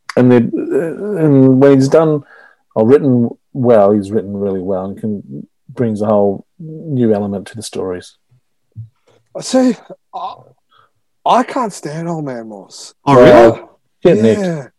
[SPEAKER 3] when he's done or written well, he's written really well and brings a whole new element to the stories.
[SPEAKER 1] See, I can't stand Old Man Moz.
[SPEAKER 2] Oh, really?
[SPEAKER 3] Get nicked.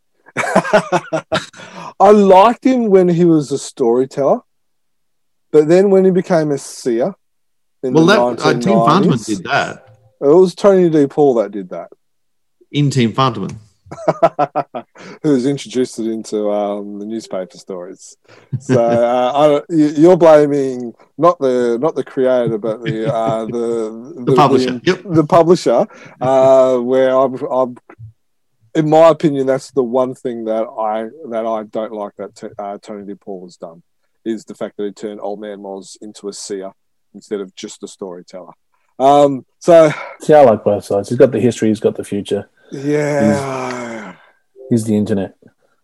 [SPEAKER 1] I liked him when he was a storyteller. But then when he became a seer in the 1990s...
[SPEAKER 2] Team Farnerman did that.
[SPEAKER 1] It was Tony D. Paul that did that.
[SPEAKER 2] In Team Farnerman.
[SPEAKER 1] Who's introduced it into the newspaper stories. So you're blaming not the creator, but the
[SPEAKER 2] publisher.
[SPEAKER 1] The publisher, where I'm in my opinion, that's the one thing that I don't like that Tony D. Paul has done. Is the fact that he turned Old Man Moz into a seer instead of just a storyteller. See,
[SPEAKER 3] I like both sides. He's got the history, he's got the future.
[SPEAKER 1] Yeah.
[SPEAKER 3] He's the internet.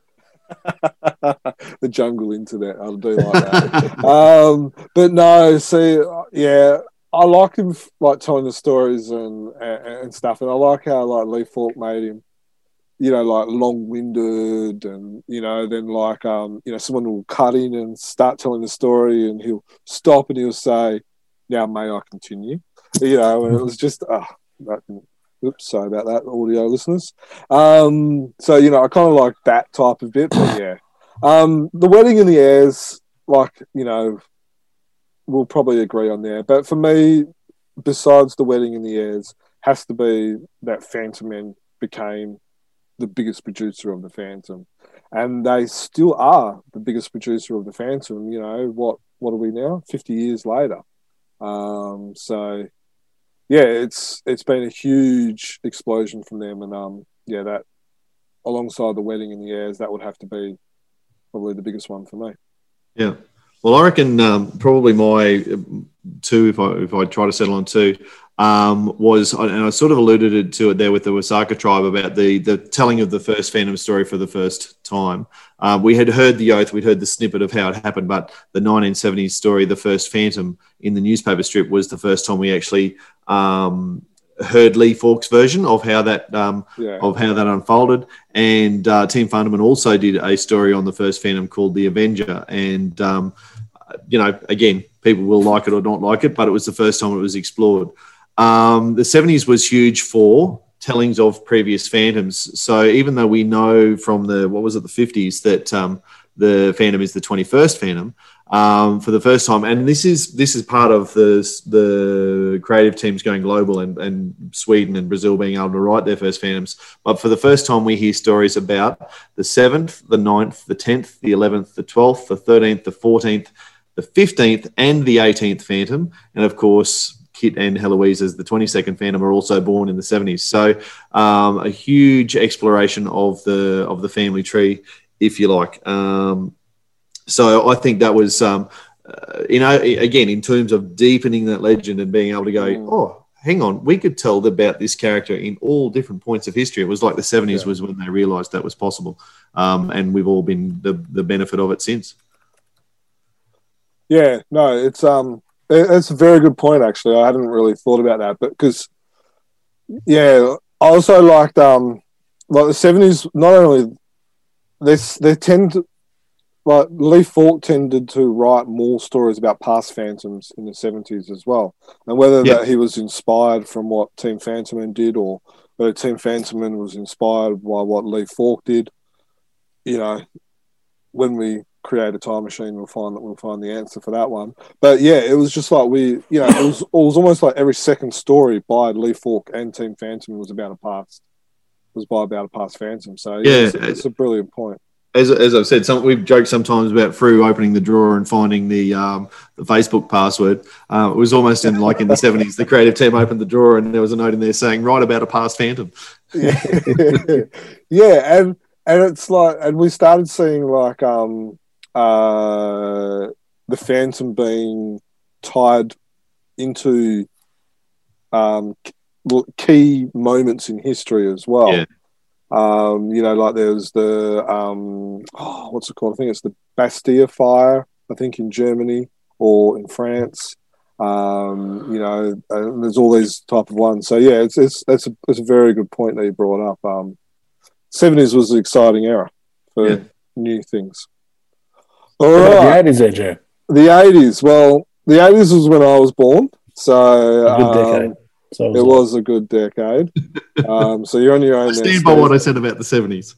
[SPEAKER 1] The jungle internet. I do like that. But no, see, yeah, I like him like telling the stories and stuff, and I like how like Lee Falk made him, like long-winded and, then like, someone will cut in and start telling the story and he'll stop and he'll say, now may I continue? And it was just, oops, sorry about that, audio listeners. So, I kind of like that type of bit, but yeah. The wedding and the heirs, like, we'll probably agree on there. But for me, besides the wedding and the heirs, has to be that Phantom Men became the biggest producer of the Phantom, and they still are the biggest producer of the Phantom. What are we now? 50 years later. So yeah, it's been a huge explosion from them, and that alongside the wedding and the heirs, that would have to be probably the biggest one for me.
[SPEAKER 2] Yeah. Well, I reckon probably my two, if I try to settle on two, was, and I sort of alluded to it there with the Wasaka Tribe about the telling of the first Phantom story for the first time. We had heard the oath, we'd heard the snippet of how it happened, but the 1970s story, the first Phantom in the newspaper strip, was the first time we actually heard Lee Falk's version of how that unfolded. And Team Farnerman also did a story on the first Phantom called The Avenger, and again, people will like it or not like it, but it was the first time it was explored. the 70s was huge for tellings of previous Phantoms. So even though we know from the 50s that the Phantom is the 21st Phantom, for the first time, and this is part of the creative teams going global and Sweden and Brazil being able to write their first Phantoms. But for the first time, we hear stories about the 7th, the 9th, the 10th, the 11th, the 12th, the 13th, the 14th, the 15th, and the 18th Phantom, and of course, Kit and Heloise as the 22nd Phantom are also born in the 70s. So a huge exploration of the family tree, if you like. So I think that was, again, in terms of deepening that legend and being able to go, oh, hang on, we could tell about this character in all different points of history. It was like the 70s was when they realised that was possible. And we've all been the benefit of it since.
[SPEAKER 1] Yeah, no, it's a very good point, actually. I hadn't really thought about that. But because, I also liked, the 70s, not only, they tend to, like Lee Falk tended to write more stories about past Phantoms in the 70s as well. And whether that he was inspired from what Team Phantom did or whether Team Phantom was inspired by what Lee Falk did, when we create a time machine, we'll find the answer for that one. But yeah, it was just like it was almost like every second story by Lee Falk and Team Phantom was about a past Phantom. So it's a brilliant point.
[SPEAKER 2] As I've said, we've joked sometimes about Frew opening the drawer and finding the Facebook password. It was almost in the 70s. The creative team opened the drawer and there was a note in there saying, "Write about a past Phantom."
[SPEAKER 1] Yeah, and it's like, and we started seeing the Phantom being tied into key moments in history as well.
[SPEAKER 2] Yeah.
[SPEAKER 1] Like there's the what's it called? I think it's the Bastille fire, I think in Germany or in France. And there's all these type of ones. So yeah, it's a very good point that you brought up. 70s was an exciting era for new things. All right.
[SPEAKER 3] The 80s, AJ.
[SPEAKER 1] The 80s. Well, the 80s was when I was born. So
[SPEAKER 3] a good decade.
[SPEAKER 1] It was a good decade. So you're on your own.
[SPEAKER 2] I stand by what I said about the 70s.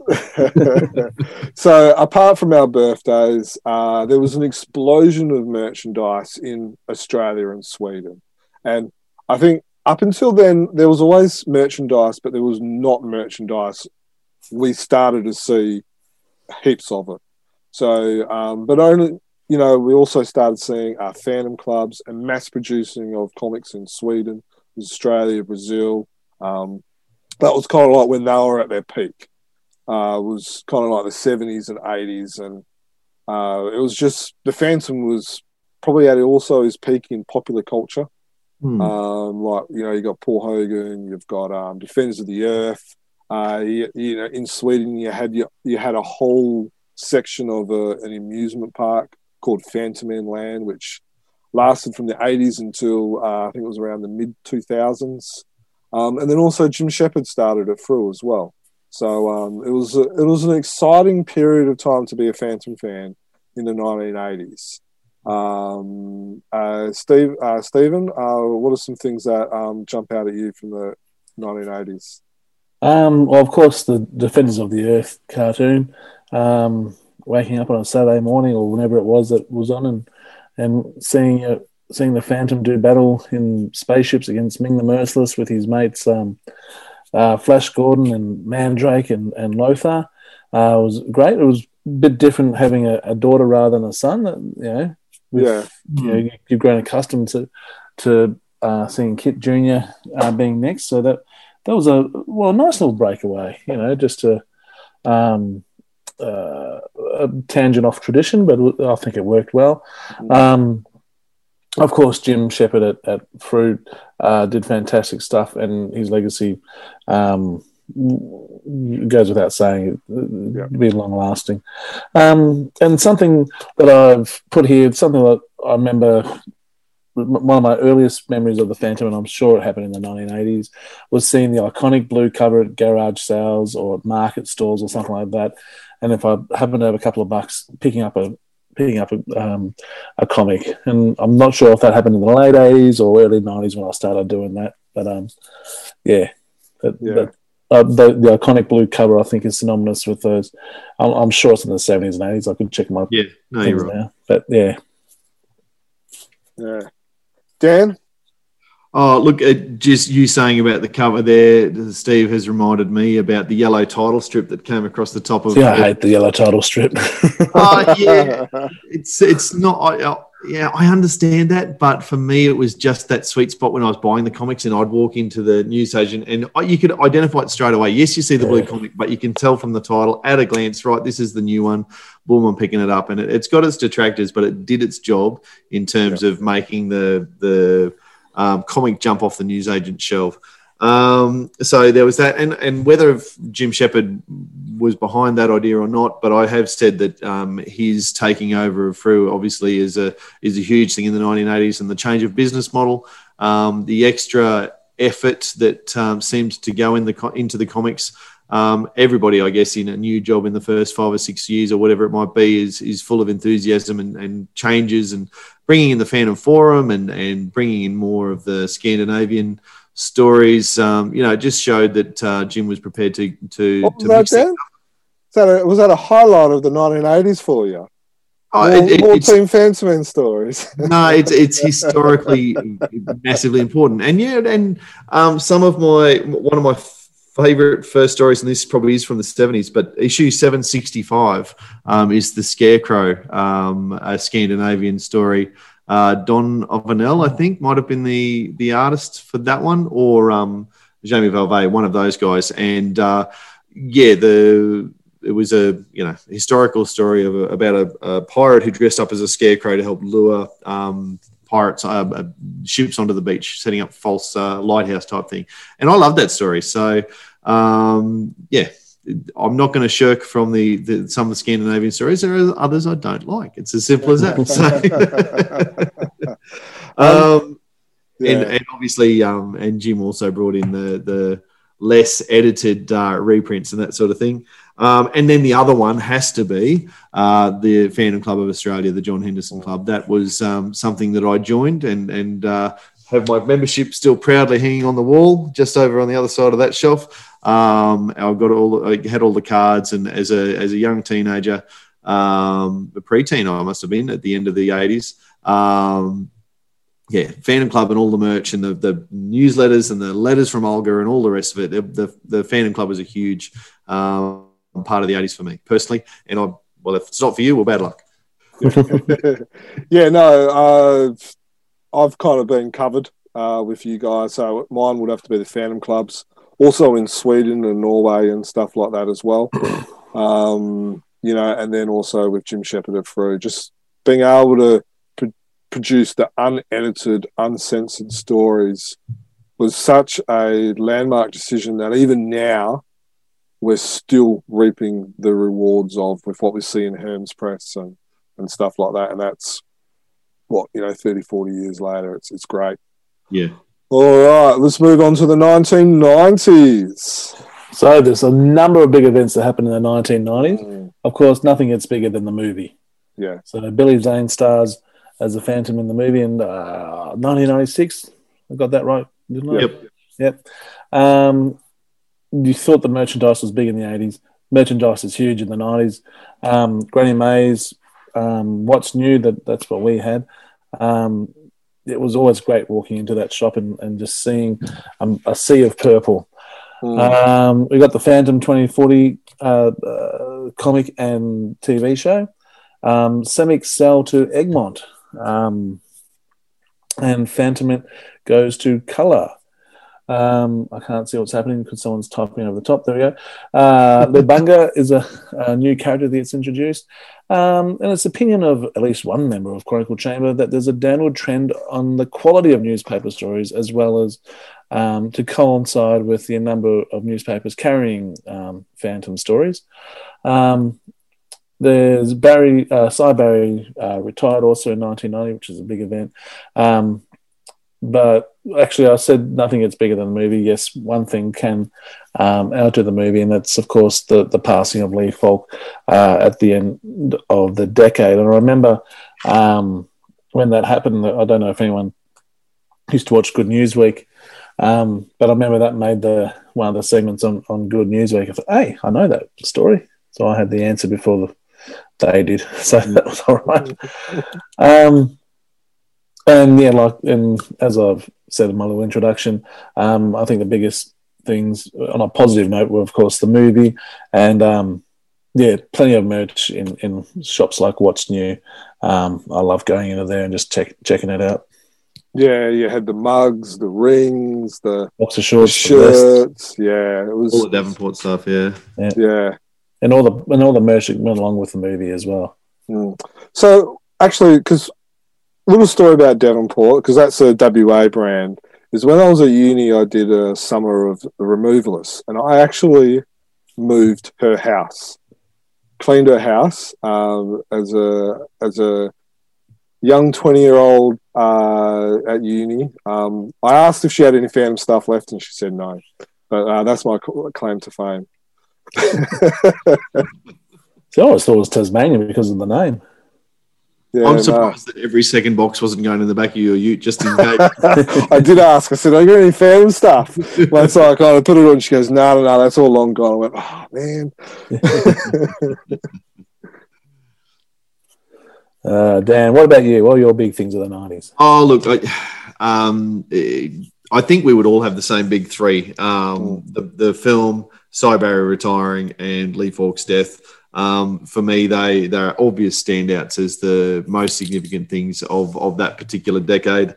[SPEAKER 1] So apart from our birthdays, there was an explosion of merchandise in Australia and Sweden. And I think up until then, there was always merchandise, but there was not merchandise. We started to see heaps of it. So, but only, we also started seeing Phantom clubs and mass producing of comics in Sweden, Australia, Brazil. That was kind of like when they were at their peak. It was kind of like the 70s and 80s. And it was just, the Phantom was probably at also his peak in popular culture. You got Paul Hogan, you've got Defenders of the Earth. In Sweden, you had a whole section of an amusement park called Fantomenland, which lasted from the 80s until I think it was around the mid 2000s, and then also Jim Shepard started it through as well. So it was an exciting period of time to be a Phantom fan in the 1980s. Stephen, what are some things that jump out at you from the 1980s?
[SPEAKER 3] Well, of course, the Defenders of the Earth cartoon. Waking up on a Saturday morning or whenever it was that was on, and seeing the Phantom do battle in spaceships against Ming the Merciless with his mates Flash Gordon and Mandrake and Lothar was great. It was a bit different having a daughter rather than a son. You've grown accustomed to seeing Kit Jr. Being next, so that was a nice little breakaway. Just to. A tangent off tradition, but I think it worked well. Of course, Jim Shepard at Fruit did fantastic stuff, and his legacy goes without saying, it'd be long lasting. And something that I've put here, something that I remember, one of my earliest memories of the Phantom, and I'm sure it happened in the 1980s, was seeing the iconic blue cover at garage sales or at market stalls or something like that. And if I happen to have a couple of bucks, picking up a comic, and I'm not sure if that happened in the late 80s or early 90s when I started doing that. But yeah,
[SPEAKER 1] Yeah.
[SPEAKER 3] the iconic blue cover, I think, is synonymous with those. I'm sure it's in the 70s and 80s. I could check my
[SPEAKER 2] Yeah, no,
[SPEAKER 3] things
[SPEAKER 2] you're right.
[SPEAKER 3] now. But yeah.
[SPEAKER 1] Yeah. Dan?
[SPEAKER 2] Oh, look, just you saying about the cover there, Steve, has reminded me about the yellow title strip that came across the top of.
[SPEAKER 3] Yeah, I hate the yellow title strip.
[SPEAKER 2] Yeah, it's not. I understand that, but for me, it was just that sweet spot when I was buying the comics, and I'd walk into the newsagent, and you could identify it straight away. Yes, you see the blue comic, but you can tell from the title at a glance, right? This is the new one. Boom, I'm picking it up, and it's got its detractors, but it did its job in terms of making the comic jump off the newsagent shelf. So there was that, and whether Jim Shepard was behind that idea or not, but I have said that his taking over of Frew obviously is a huge thing in the 1980s, and the change of business model, the extra effort that seemed to go into the comics. Everybody, I guess, in a new job in the first 5 or 6 years or whatever it might be is full of enthusiasm and changes, and bringing in the Phantom Forum and bringing in more of the Scandinavian stories. Just showed that Jim was prepared to mix it.
[SPEAKER 1] Was that a highlight of the 1980s for you? More Team Phantom stories.
[SPEAKER 2] No, it's historically massively important, and some of one of my favorite first stories, and this probably is from the 70s, but issue 765 is the Scarecrow, a Scandinavian story. Don Ovanel, I think, might have been the artist for that one, or Jamie Valvey, one of those guys. And it was a historical story about a pirate who dressed up as a scarecrow to help lure pirates ships onto the beach, setting up false lighthouse type thing. And I love that story. So I'm not going to shirk from some of the Scandinavian stories. There are others I don't like. It's as simple as that. And obviously, and Jim also brought in the less edited reprints and that sort of thing. And then the other one has to be the Phantom Club of Australia, the John Henderson Club. That was something that I joined and have my membership still proudly hanging on the wall, just over on the other side of that shelf. I had all the cards, and as a young teenager, a preteen I must have been at the end of the 80s. Phantom Club and all the merch and the newsletters and the letters from Olga and all the rest of it. The Phantom Club was a huge part of the 80s for me personally. And if it's not for you, well, bad luck.
[SPEAKER 1] I've kind of been covered with you guys. So mine would have to be the Phantom Clubs, also in Sweden and Norway and stuff like that as well. And then also with Jim Shepard at Frew, just being able to produce the unedited, uncensored stories was such a landmark decision that even now we're still reaping the rewards of with what we see in Herms Press and stuff like that. And that's 30, 40 years later. It's great.
[SPEAKER 2] Yeah.
[SPEAKER 1] All right, let's move on to the 1990s.
[SPEAKER 3] So there's a number of big events that happened in the 1990s. Of course, nothing gets bigger than the movie.
[SPEAKER 1] Yeah.
[SPEAKER 3] So Billy Zane stars as the Phantom in the movie in 1996. I got that right, didn't I?
[SPEAKER 2] Yep.
[SPEAKER 3] You thought the merchandise was big in the 80s. Merchandise is huge in the 90s. Granny Mae's, What's New, that's what we had. It was always great walking into that shop and just seeing a sea of purple. We got the Phantom 2040 comic and TV show. Semix sell to Egmont. And Phantom goes to Colour. I can't see what's happening because someone's typing over the top. There we go. Libunga is a new character that's introduced. And it's the opinion of at least one member of Chronicle Chamber that there's a downward trend on the quality of newspaper stories, as well as to coincide with the number of newspapers carrying Phantom stories. There's Cy Barry retired also in 1990, which is a big event. But actually, I said nothing gets bigger than the movie. Yes, one thing can outdo the movie, and that's, of course, the passing of Lee Falk at the end of the decade. And I remember when that happened, I don't know if anyone used to watch Good News Week, But I remember that made one of the segments on Good Newsweek. I thought, hey, I know that story. So I had the answer before they did. So that was all right. And as I've said in my little introduction, I think the biggest things on a positive note were, of course, the movie and plenty of merch in shops like What's New. I love going into there and just checking it out.
[SPEAKER 1] Yeah, you had the mugs, the rings, the
[SPEAKER 3] boxer shorts,
[SPEAKER 1] shirts. Yeah, it was
[SPEAKER 2] all the Davenport stuff. Yeah.
[SPEAKER 3] And all the merch that went along with the movie as well.
[SPEAKER 1] So actually, because little story about Davenport, because that's a WA brand, is when I was at uni, I did a summer of the Removalists, and I actually moved her house, cleaned her house as a young 20-year-old at uni. I asked if she had any Phantom stuff left, and she said no. But that's my claim to fame.
[SPEAKER 3] So I always thought it was Tasmania because of the name.
[SPEAKER 2] Yeah, I'm surprised that every second box wasn't going in the back of your ute just in case.
[SPEAKER 1] I did ask. I said, "Are you got any Phantom stuff?" Once I kind of put it on, she goes, "No, that's all long gone." I went, "Oh man."
[SPEAKER 3] Dan, what about you? What are your big things of the 90s?
[SPEAKER 2] Oh, look, I think we would all have the same big three. The film, Cy Barry retiring, and Lee Falk's death. For me, they're obvious standouts as the most significant things of that particular decade.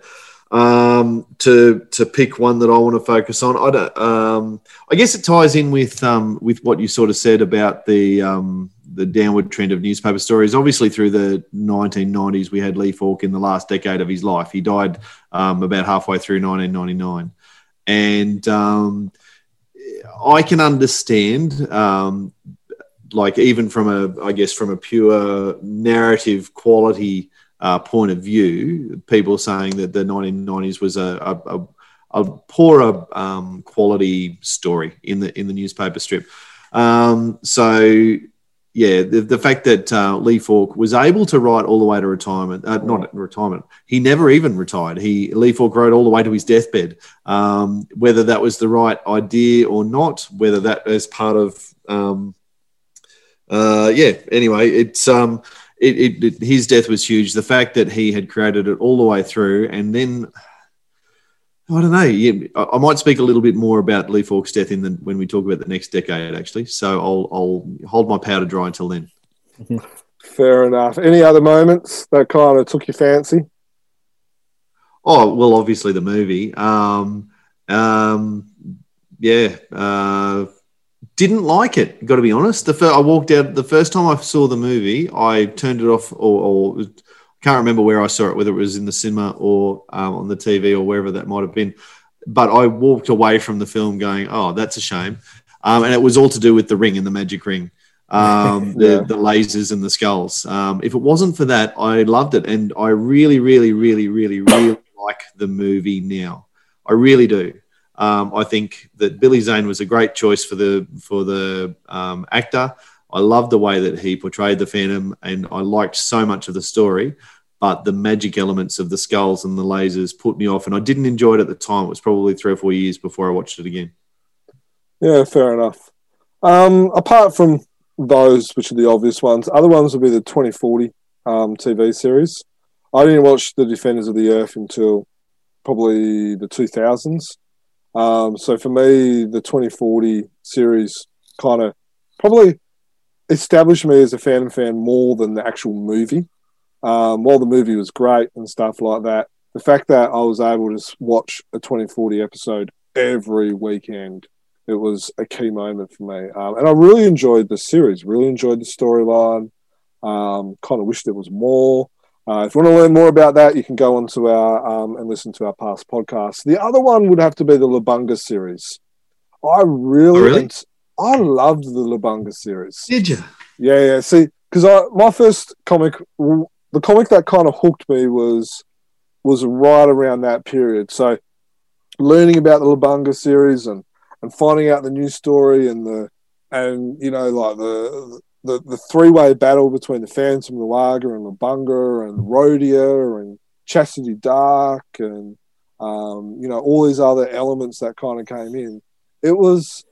[SPEAKER 2] To pick one that I want to focus on, I guess it ties in with what you sort of said about the downward trend of newspaper stories. Obviously, through the 1990s, we had Lee Falk in the last decade of his life. He died about halfway through 1999, and I can understand. Like even from a pure narrative quality point of view, people saying that the 1990s was a poorer quality story in the newspaper strip. So yeah, the fact that Lee Falk was able to write all the way to retirement, not retirement, he never even retired. Lee Falk wrote all the way to his deathbed. Whether that was the right idea or not, whether that as part of anyway, it's his death was huge. The fact that he had created it all the way through, and then I don't know. Yeah, I might speak a little bit more about Lee Falk's death when we talk about the next decade, actually. So I'll hold my powder dry until then.
[SPEAKER 1] Fair enough. Any other moments that kind of took your fancy?
[SPEAKER 2] Oh well, obviously the movie. Didn't like it, got to be honest. I walked out the first time I saw the movie. I turned it off, or can't remember where I saw it, whether it was in the cinema or on the TV or wherever that might have been. But I walked away from the film going, "Oh, that's a shame," and it was all to do with the ring and the magic ring, the lasers and the skulls. If it wasn't for that, I loved it, and I really, really, really, really, really like the movie now. I really do. I think that Billy Zane was a great choice for the actor. I loved the way that he portrayed the Phantom, and I liked so much of the story. But the magic elements of the skulls and the lasers put me off, and I didn't enjoy it at the time. It was probably 3 or 4 years before I watched it again. Yeah,
[SPEAKER 1] fair enough. Apart from those, which are the obvious ones, other ones would be the 2040 TV series. I didn't watch The Defenders of the Earth until probably the 2000s. So for me, the 2040 series kind of probably established me as a Phantom fan more than the actual movie. While the movie was great and stuff like that, the fact that I was able to watch a 2040 episode every weekend, it was a key moment for me. And I really enjoyed the series, really enjoyed the storyline. Kind of wished there was more. If you want to learn more about that, you can go onto our and listen to our past podcasts. The other one would have to be the Lubunga series. I really? I loved the Lubunga series.
[SPEAKER 2] Did you?
[SPEAKER 1] Yeah. See, because my first comic, the comic that kind of hooked me was right around that period. So learning about the Lubunga series and finding out the news story and you know, like the three-way battle between the Phantom, Luaga, and Lubunga, and Rhodia, and Chastity Dark, and you know, all these other elements that kind of came in. It was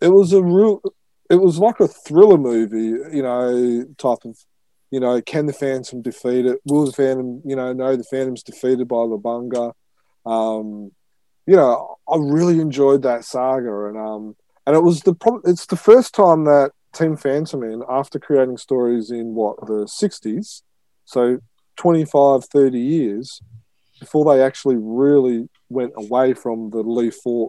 [SPEAKER 1] like a thriller movie, you know, type of, you know, can the Phantom defeat it? Will the Phantom, you know the Phantom's defeated by Lubunga? You know, I really enjoyed that saga, and it's the first time that Team Phantom after creating stories in the 60s, so 25, 30 years before they actually really went away from the Lee Falk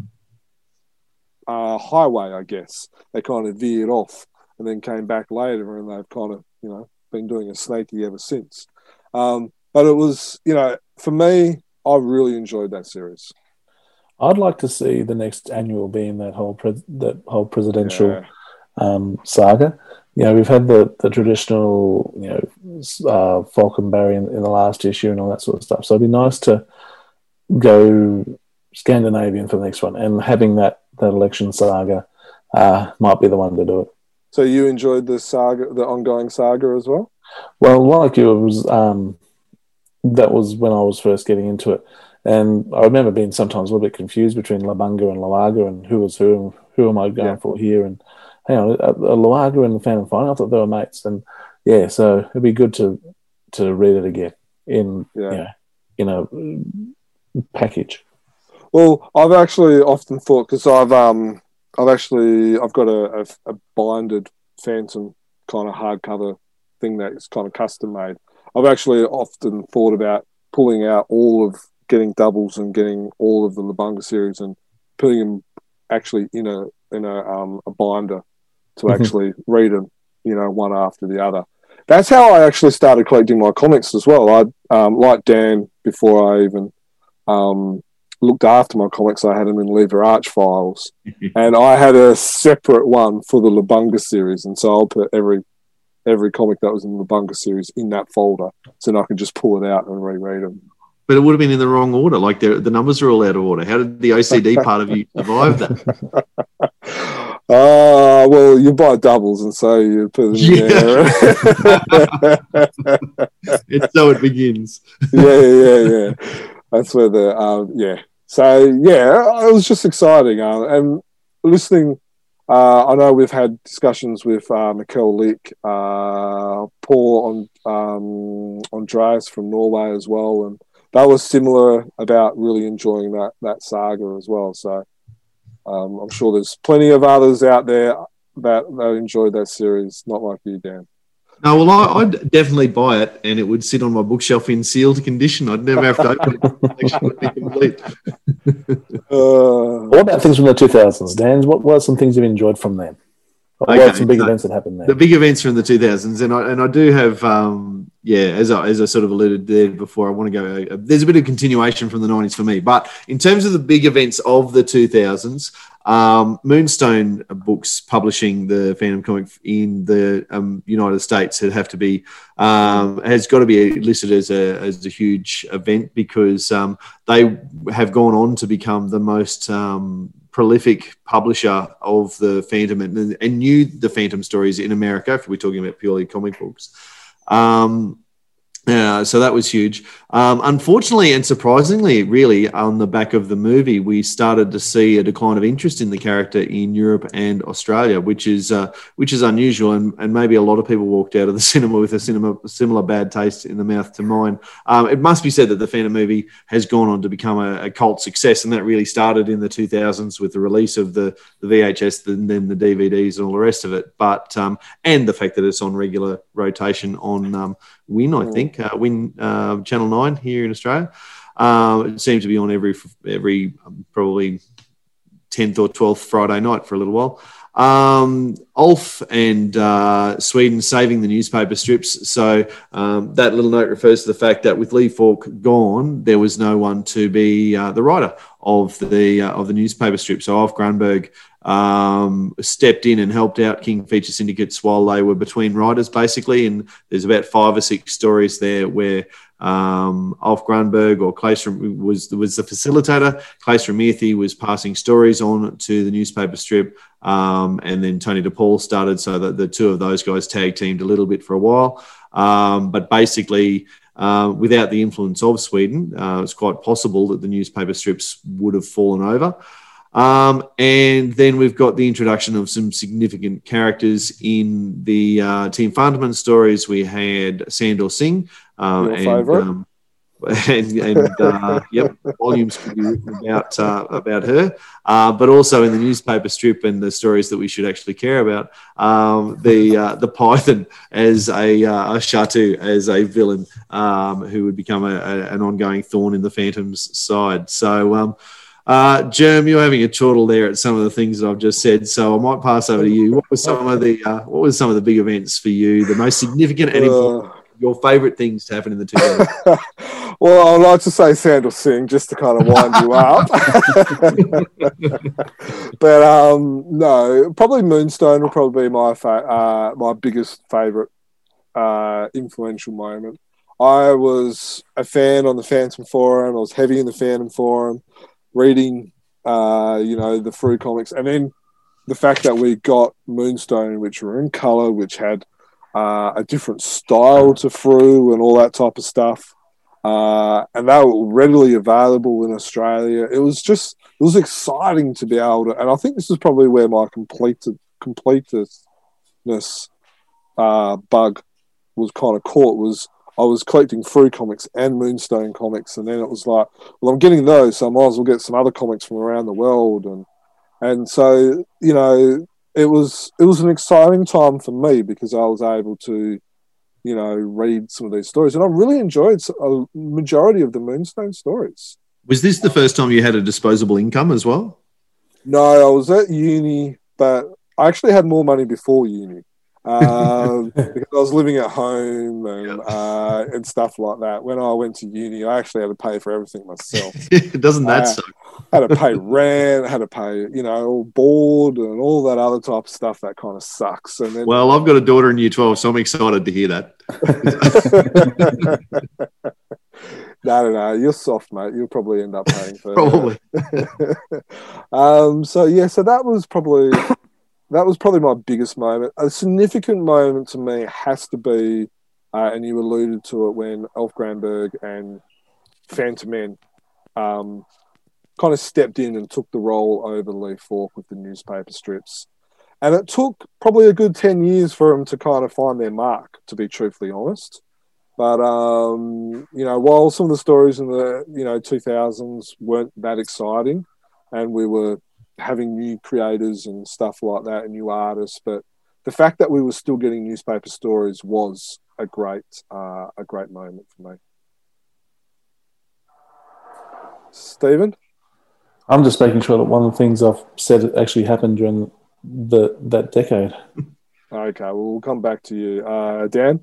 [SPEAKER 1] highway, I guess. They kind of veered off and then came back later, and they've kind of, you know, been doing a snaky ever since. But it was, you know, for me, I really enjoyed that series.
[SPEAKER 3] I'd like to see the next annual being that whole presidential saga. You know, we've had the traditional, you know, Falcon Barry in the last issue and all that sort of stuff. So it'd be nice to go Scandinavian for the next one, and having that election saga might be the one to do it.
[SPEAKER 1] So you enjoyed the saga, the ongoing saga as well?
[SPEAKER 3] Well, like you, it was that was when I was first getting into it. And I remember being sometimes a little bit confused between Lubunga and Luaga and who was who, and who am I going for here? And hang on, Luaga and the Phantom Final, I thought they were mates. And yeah, so it'd be good to read it again in a package.
[SPEAKER 1] Well, I've actually often thought, because I've got a binded Phantom kind of hardcover thing that is kind of custom made. I've actually often thought about pulling out getting doubles and getting all of the Lubunga series and putting them actually in a binder to actually read them, you know, one after the other. That's how I actually started collecting my comics as well. I like Dan, before I even looked after my comics, I had them in Lever Arch files, and I had a separate one for the Lubunga series, and so I'll put every comic that was in the Lubunga series in that folder, so then I can just pull it out and reread them.
[SPEAKER 2] But it would have been in the wrong order. Like the numbers are all out of order. How did the OCD part of you survive that?
[SPEAKER 1] Well, you buy doubles, and so you put them in there.
[SPEAKER 2] It's so it begins.
[SPEAKER 1] Yeah. That's where So, yeah, it was just exciting. And listening, I know we've had discussions with Mikkel Lick, Paul Andreas from Norway as well, and that was similar about really enjoying that saga as well. So I'm sure there's plenty of others out there that enjoyed that series, not like you, Dan.
[SPEAKER 2] No, well, I'd definitely buy it, and it would sit on my bookshelf in sealed condition. I'd never have to open it. The collection would be complete.
[SPEAKER 3] What about things from the 2000s, Dan? What were some things you've enjoyed from them? What are some big events that happened there?
[SPEAKER 2] The big events from the 2000s, and I do have, as I sort of alluded there before, I want to go. There's a bit of continuation from the 90s for me, but in terms of the big events of the 2000s, Moonstone Books publishing the Phantom comic in the United States has got to be listed as a huge event, because they have gone on to become the most prolific publisher of the Phantom and knew the Phantom stories in America, if we're talking about purely comic books. So that was huge. Unfortunately and surprisingly, really, on the back of the movie, we started to see a decline of interest in the character in Europe and Australia, which is unusual, and maybe a lot of people walked out of the cinema with a similar bad taste in the mouth to mine. It must be said that the Phantom movie has gone on to become a cult success, and that really started in the 2000s with the release of the VHS and then the DVDs and all the rest of it. But and the fact that it's on regular rotation on Win, I think, Win Channel 9 here in Australia. It seems to be on every probably 10th or 12th Friday night for a little while. Ulf and Sweden saving the newspaper strips. So that little note refers to the fact that with Lee Falk gone, there was no one to be the writer of the newspaper strip. So Ulf Grunberg stepped in and helped out King Feature Syndicates while they were between writers, basically. And there's about 5 or 6 stories there where Ulf Grunberg or Claes was the facilitator. Claes Ramirthi was passing stories on to the newspaper strip, and then Tony DePaul started, so that the two of those guys tag teamed a little bit for a while. But basically, without the influence of Sweden, it's quite possible that the newspaper strips would have fallen over. And then we've got the introduction of some significant characters in the Team Funderman stories. We had Sandor Singh.
[SPEAKER 1] Your favourite?
[SPEAKER 2] Yep, volumes could be written about her, but also in the newspaper strip and the stories that we should actually care about, the Python as a Shatu as a villain who would become an ongoing thorn in the Phantom's side. So, Germ, you're having a chortle there at some of the things that I've just said, so I might pass over to you. What were some of the big events for you, the most significant and important, your favourite things to happen in the 2000s?
[SPEAKER 1] Well, I'd like to say Sandor Singh just to kind of wind you up. But no, probably Moonstone will probably be my biggest favourite influential moment. I was a fan on the Phantom Forum. I was heavy in the Phantom Forum, reading, the Frew comics. And then the fact that we got Moonstone, which were in colour, which had a different style to Frew and all that type of stuff. And they were readily available in Australia. It was exciting to be able to, and I think this is probably where my completeness bug was kind of caught. I was collecting Frew comics and Moonstone comics, and then it was like, well, I'm getting those, so I might as well get some other comics from around the world, and so it was an exciting time for me because I was able to read some of these stories. And I really enjoyed a majority of the Moonstone stories.
[SPEAKER 2] Was this the first time you had a disposable income as well?
[SPEAKER 1] No, I was at uni, but I actually had more money before uni because I was living at home and stuff like that. When I went to uni, I actually had to pay for everything myself.
[SPEAKER 2] Doesn't that suck?
[SPEAKER 1] I had to pay rent, had to pay, all board and all that other type of stuff that kind of sucks. And then,
[SPEAKER 2] well, I've got a daughter in year 12, so I'm excited to hear that.
[SPEAKER 1] No, you're soft, mate. You'll probably end up paying for
[SPEAKER 2] probably.
[SPEAKER 1] So that was probably my biggest moment. A significant moment to me has to be, and you alluded to it, when Elf Granberg and Phantom Men kind of stepped in and took the role over Lee Falk with the newspaper strips. And it took probably a good 10 years for them to kind of find their mark, to be truthfully honest. But, while some of the stories in the, 2000s weren't that exciting and we were having new creators and stuff like that and new artists, but the fact that we were still getting newspaper stories was a great moment for me. Stephen?
[SPEAKER 3] I'm just making sure that one of the things I've said actually happened during that decade.
[SPEAKER 1] Okay, well, we'll come back to you. Dan?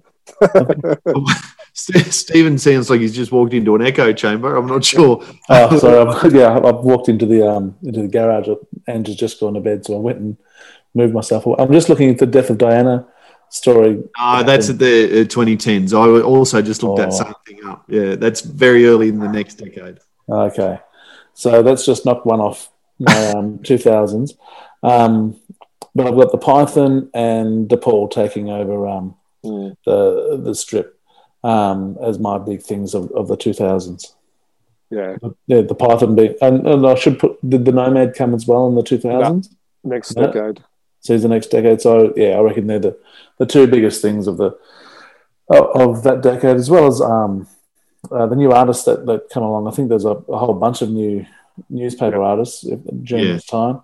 [SPEAKER 2] Stephen sounds like he's just walked into an echo chamber. I'm not sure.
[SPEAKER 3] Sorry. I've walked into the garage. Andrew's just gone to bed, so I went and moved myself away. I'm just looking at the Death of Diana story.
[SPEAKER 2] That's at the 2010s. I also just looked that same thing up. Yeah, that's very early in the next decade.
[SPEAKER 3] Okay. So that's just knocked one off my 2000s. But I've got the Python and DePaul taking over the strip as my big things of the 2000s.
[SPEAKER 1] Yeah.
[SPEAKER 3] The Python being... And I should put... Did the Nomad come as well in the 2000s?
[SPEAKER 1] No, next decade.
[SPEAKER 3] So it's the next decade. So, yeah, I reckon they're the two biggest things of that decade, as well as... the new artists that come along. I think there's a whole bunch of new newspaper artists during this time,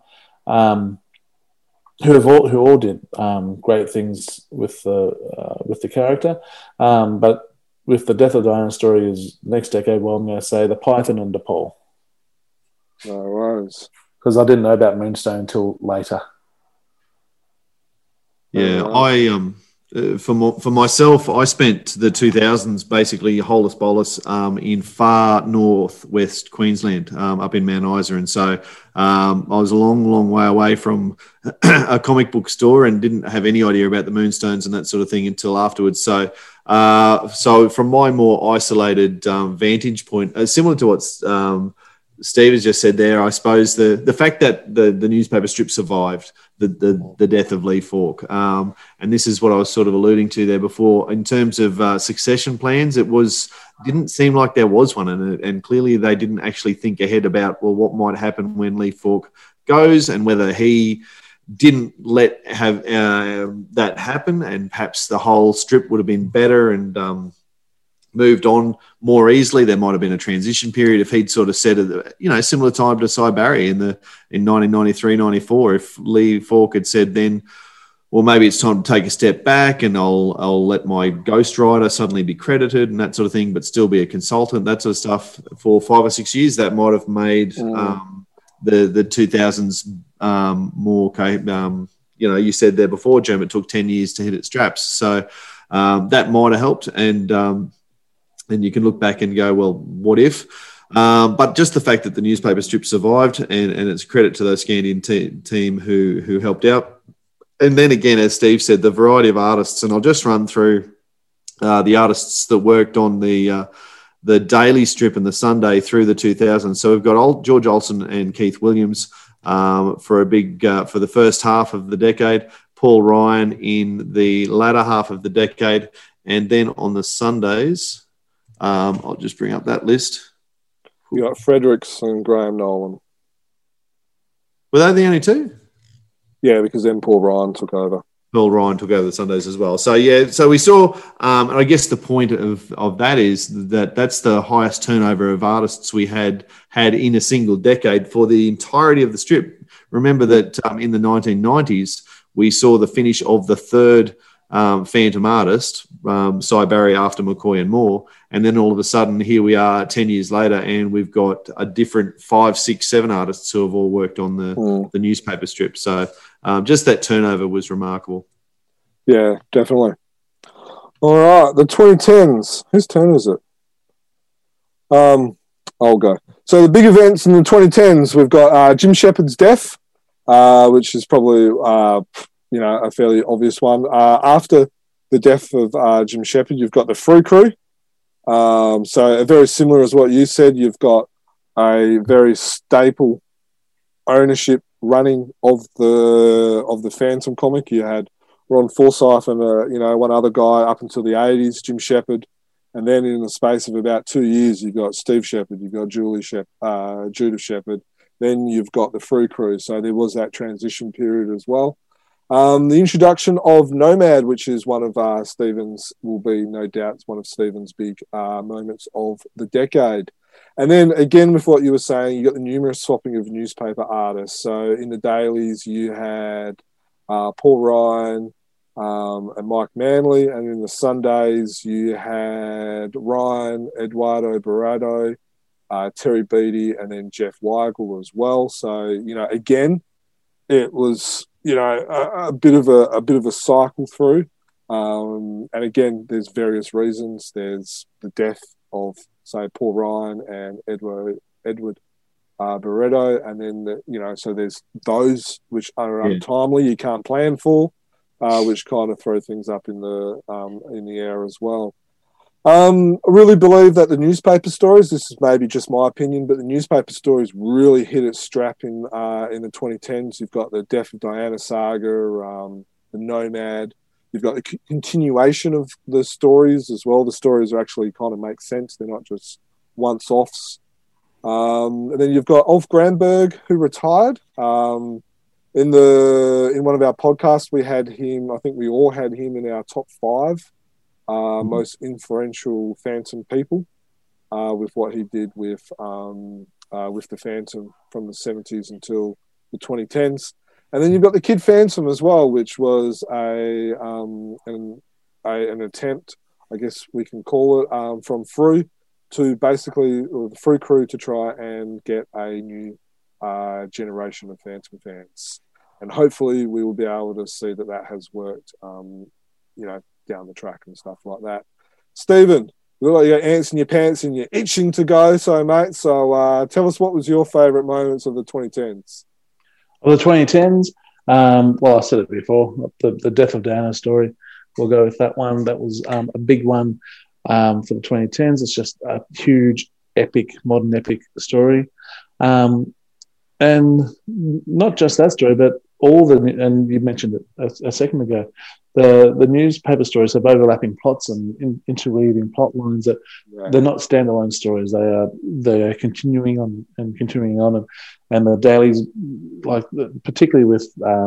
[SPEAKER 3] who all did great things with the character. But with the Death of Diana story is next decade, well, I'm going to say the Python and DePaul.
[SPEAKER 1] No worries.
[SPEAKER 3] Because I didn't know about Moonstone until later.
[SPEAKER 2] Yeah, for myself, I spent the 2000s basically holus bolus in far northwest Queensland, up in Mount Isa, and so I was a long way away from a comic book store and didn't have any idea about the Moonstones and that sort of thing until afterwards. So from my more isolated vantage point, similar to what Steve has just said there, I suppose the fact that the newspaper strip survived the death of Lee Falk, and this is what I was sort of alluding to there before in terms of succession plans. Didn't seem like there was one, and clearly they didn't actually think ahead about what might happen when Lee Falk goes, and whether he didn't let that happen, and perhaps the whole strip would have been better and moved on more easily. There might have been a transition period if he'd sort of said it, similar time to Cy Barry in 1993-94. If Lee Falk had said then, well, maybe it's time to take a step back and I'll let my ghostwriter suddenly be credited and that sort of thing, but still be a consultant, that sort of stuff for 5 or 6 years, that might have made the 2000s more. You said there before, Jim, it took 10 years to hit its straps, so that might have helped. And you can look back and go, well, what if? But just the fact that the newspaper strip survived, and it's a credit to the Scandian team who helped out. And then again, as Steve said, the variety of artists, and I'll just run through the artists that worked on the daily strip and the Sunday through the 2000s. So we've got George Olsen and Keith Williams for for the first half of the decade, Paul Ryan in the latter half of the decade, and then on the Sundays, I'll just bring up that list.
[SPEAKER 1] You got Fredericks and Graham Nolan.
[SPEAKER 2] Were they the only two?
[SPEAKER 1] Yeah, because then Paul Ryan took over.
[SPEAKER 2] Paul Ryan took over the Sundays as well. So, yeah, so we saw, and I guess the point of that is that's the highest turnover of artists we had in a single decade for the entirety of the strip. Remember that in the 1990s, we saw the finish of the third Phantom artist, Cy Barry after McCoy and Moore, and then all of a sudden here we are 10 years later and we've got a different 5, 6, 7 artists who have all worked on the newspaper strip. So just that turnover was remarkable.
[SPEAKER 1] Yeah, definitely. All right, the 2010s. Whose turn is it? I'll go. So the big events in the 2010s, we've got Jim Shepard's death, which is probably a fairly obvious one. After the death of Jim Shepard, you've got the Free Crew. So very similar as what you said. You've got a very staple ownership running of the Phantom comic. You had Ron Forsyth and one other guy up until the 80s, Jim Shepard, and then in the space of about 2 years, you've got Steve Shepard, you've got Judith Shepard, then you've got the Free Crew. So there was that transition period as well. The introduction of Nomad, which is one of Stephen's, will be no doubt one of Stephen's big moments of the decade. And then again, with what you were saying, you got the numerous swapping of newspaper artists. So in the dailies, you had Paul Ryan and Mike Manley, and in the Sundays, you had Ryan, Eduardo Barreto, Terry Beattie, and then Jeff Weigel as well. So again, it was a bit of a cycle through, and again, there's various reasons. There's the death of, say, Paul Ryan and Edward Barreto, and then so there's those which are untimely, you can't plan for, which kind of throw things up in the air as well. I really believe that the newspaper stories, this is maybe just my opinion, but the newspaper stories really hit its strap in the 2010s. You've got the death of Diana saga, the Nomad. You've got the continuation of the stories as well. The stories are actually kind of make sense. They're not just once-offs. And then you've got Ulf Granberg, who retired. In one of our podcasts, we had him. I think we all had him in our top 5 most influential Phantom people, with what he did with the Phantom from the 70s until the 2010s. And then you've got the Kid Phantom as well, which was an attempt, I guess we can call it, from Free to basically the Free Crew to try and get a new generation of Phantom fans. And hopefully we will be able to see that has worked, down the track and stuff like that. Stephen, you look like you're ants in your pants and you're itching to go, mate. So tell us, what was your favourite moments of the 2010s?
[SPEAKER 3] Of the 2010s, well, I said it before, the death of Diana's story. We'll go with that one. That was a big one for the 2010s. It's just a huge, epic, modern epic story. And not just that story, but and you mentioned it a second ago, the newspaper stories have overlapping plots and interweaving plot lines that they're not standalone stories. They are continuing on, and the dailies, like particularly with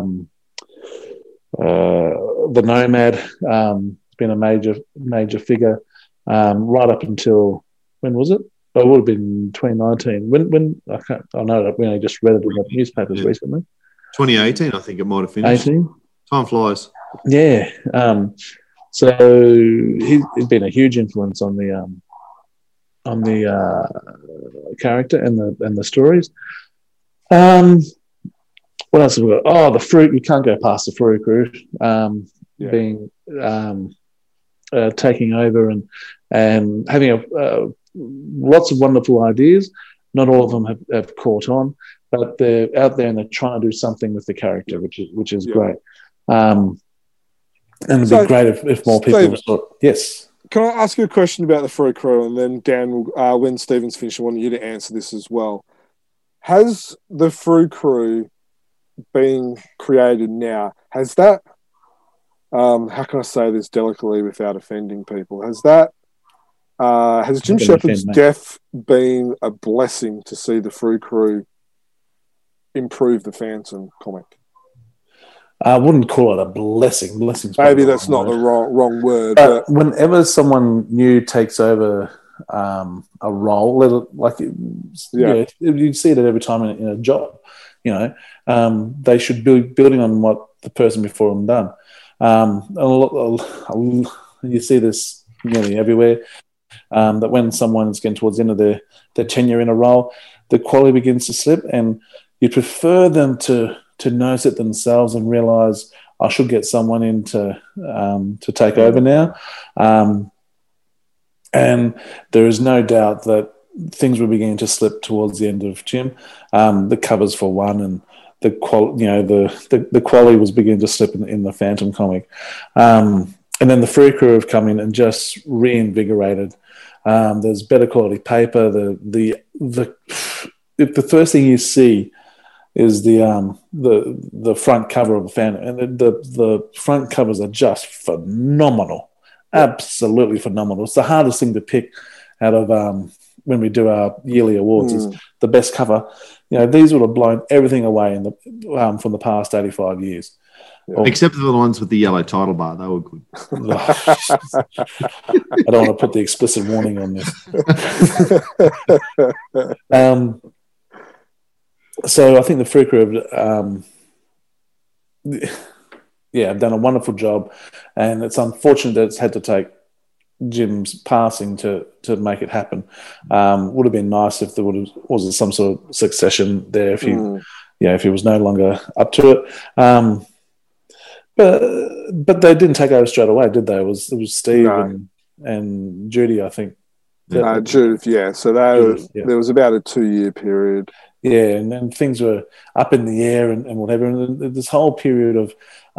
[SPEAKER 3] the Nomad, been a major figure right up until, when was it? It would have been 2019. When I know that we only just read it in the newspapers recently.
[SPEAKER 2] 2018, I think it might have finished.
[SPEAKER 3] 18?
[SPEAKER 2] Time flies.
[SPEAKER 3] Yeah. So he's been a huge influence on the character and the stories. What else have we got? Oh, the Fruit. You can't go past the Fruit Crew being taking over and having lots of wonderful ideas. Not all of them have caught on, but they're out there and they're trying to do something with the character, which is great. And it'd be great if more people saw. Yes.
[SPEAKER 1] Can I ask you a question about the Fruit Crew, and then Dan, when Stephen's finished, I want you to answer this as well. Has the Fruit Crew being created now? Has that? How can I say this delicately without offending people? Has Jim Shepard's death been a blessing to see the Fruit Crew improve the Phantom comic?
[SPEAKER 3] I wouldn't call it a blessing. Blessing's
[SPEAKER 1] maybe that's not the wrong word.
[SPEAKER 3] But whenever someone new takes over a role, like you'd see that every time in a job. They should be building on what the person before them done. You see this nearly everywhere. That when someone is getting towards the end of their tenure in a role, the quality begins to slip, and you prefer them to notice it themselves and realise I should get someone in to take over now. And there is no doubt that things were beginning to slip towards the end of Jim. The covers for one, and the quality was beginning to slip in the Phantom comic. And then the Fruit Crew have come in and just reinvigorated. There's better quality paper. The first thing you see is the front cover of the Phantom, and the front covers are just phenomenal, absolutely phenomenal. It's the hardest thing to pick out of when we do our yearly awards is the best cover. These would have blown everything away from the past 85 years.
[SPEAKER 2] Except for the ones with the yellow title bar, they were good.
[SPEAKER 3] I don't want to put the explicit warning on this. So I think the Fruit Crew have done a wonderful job, and it's unfortunate that it's had to take Jim's passing to make it happen. Would have been nice if there was some sort of succession there if he was no longer up to it. But they didn't take over straight away, did they? It was Steve and Judy, I think.
[SPEAKER 1] Judith, yeah. So there was about a 2-year period.
[SPEAKER 3] Yeah, and then things were up in the air and whatever. And this whole period of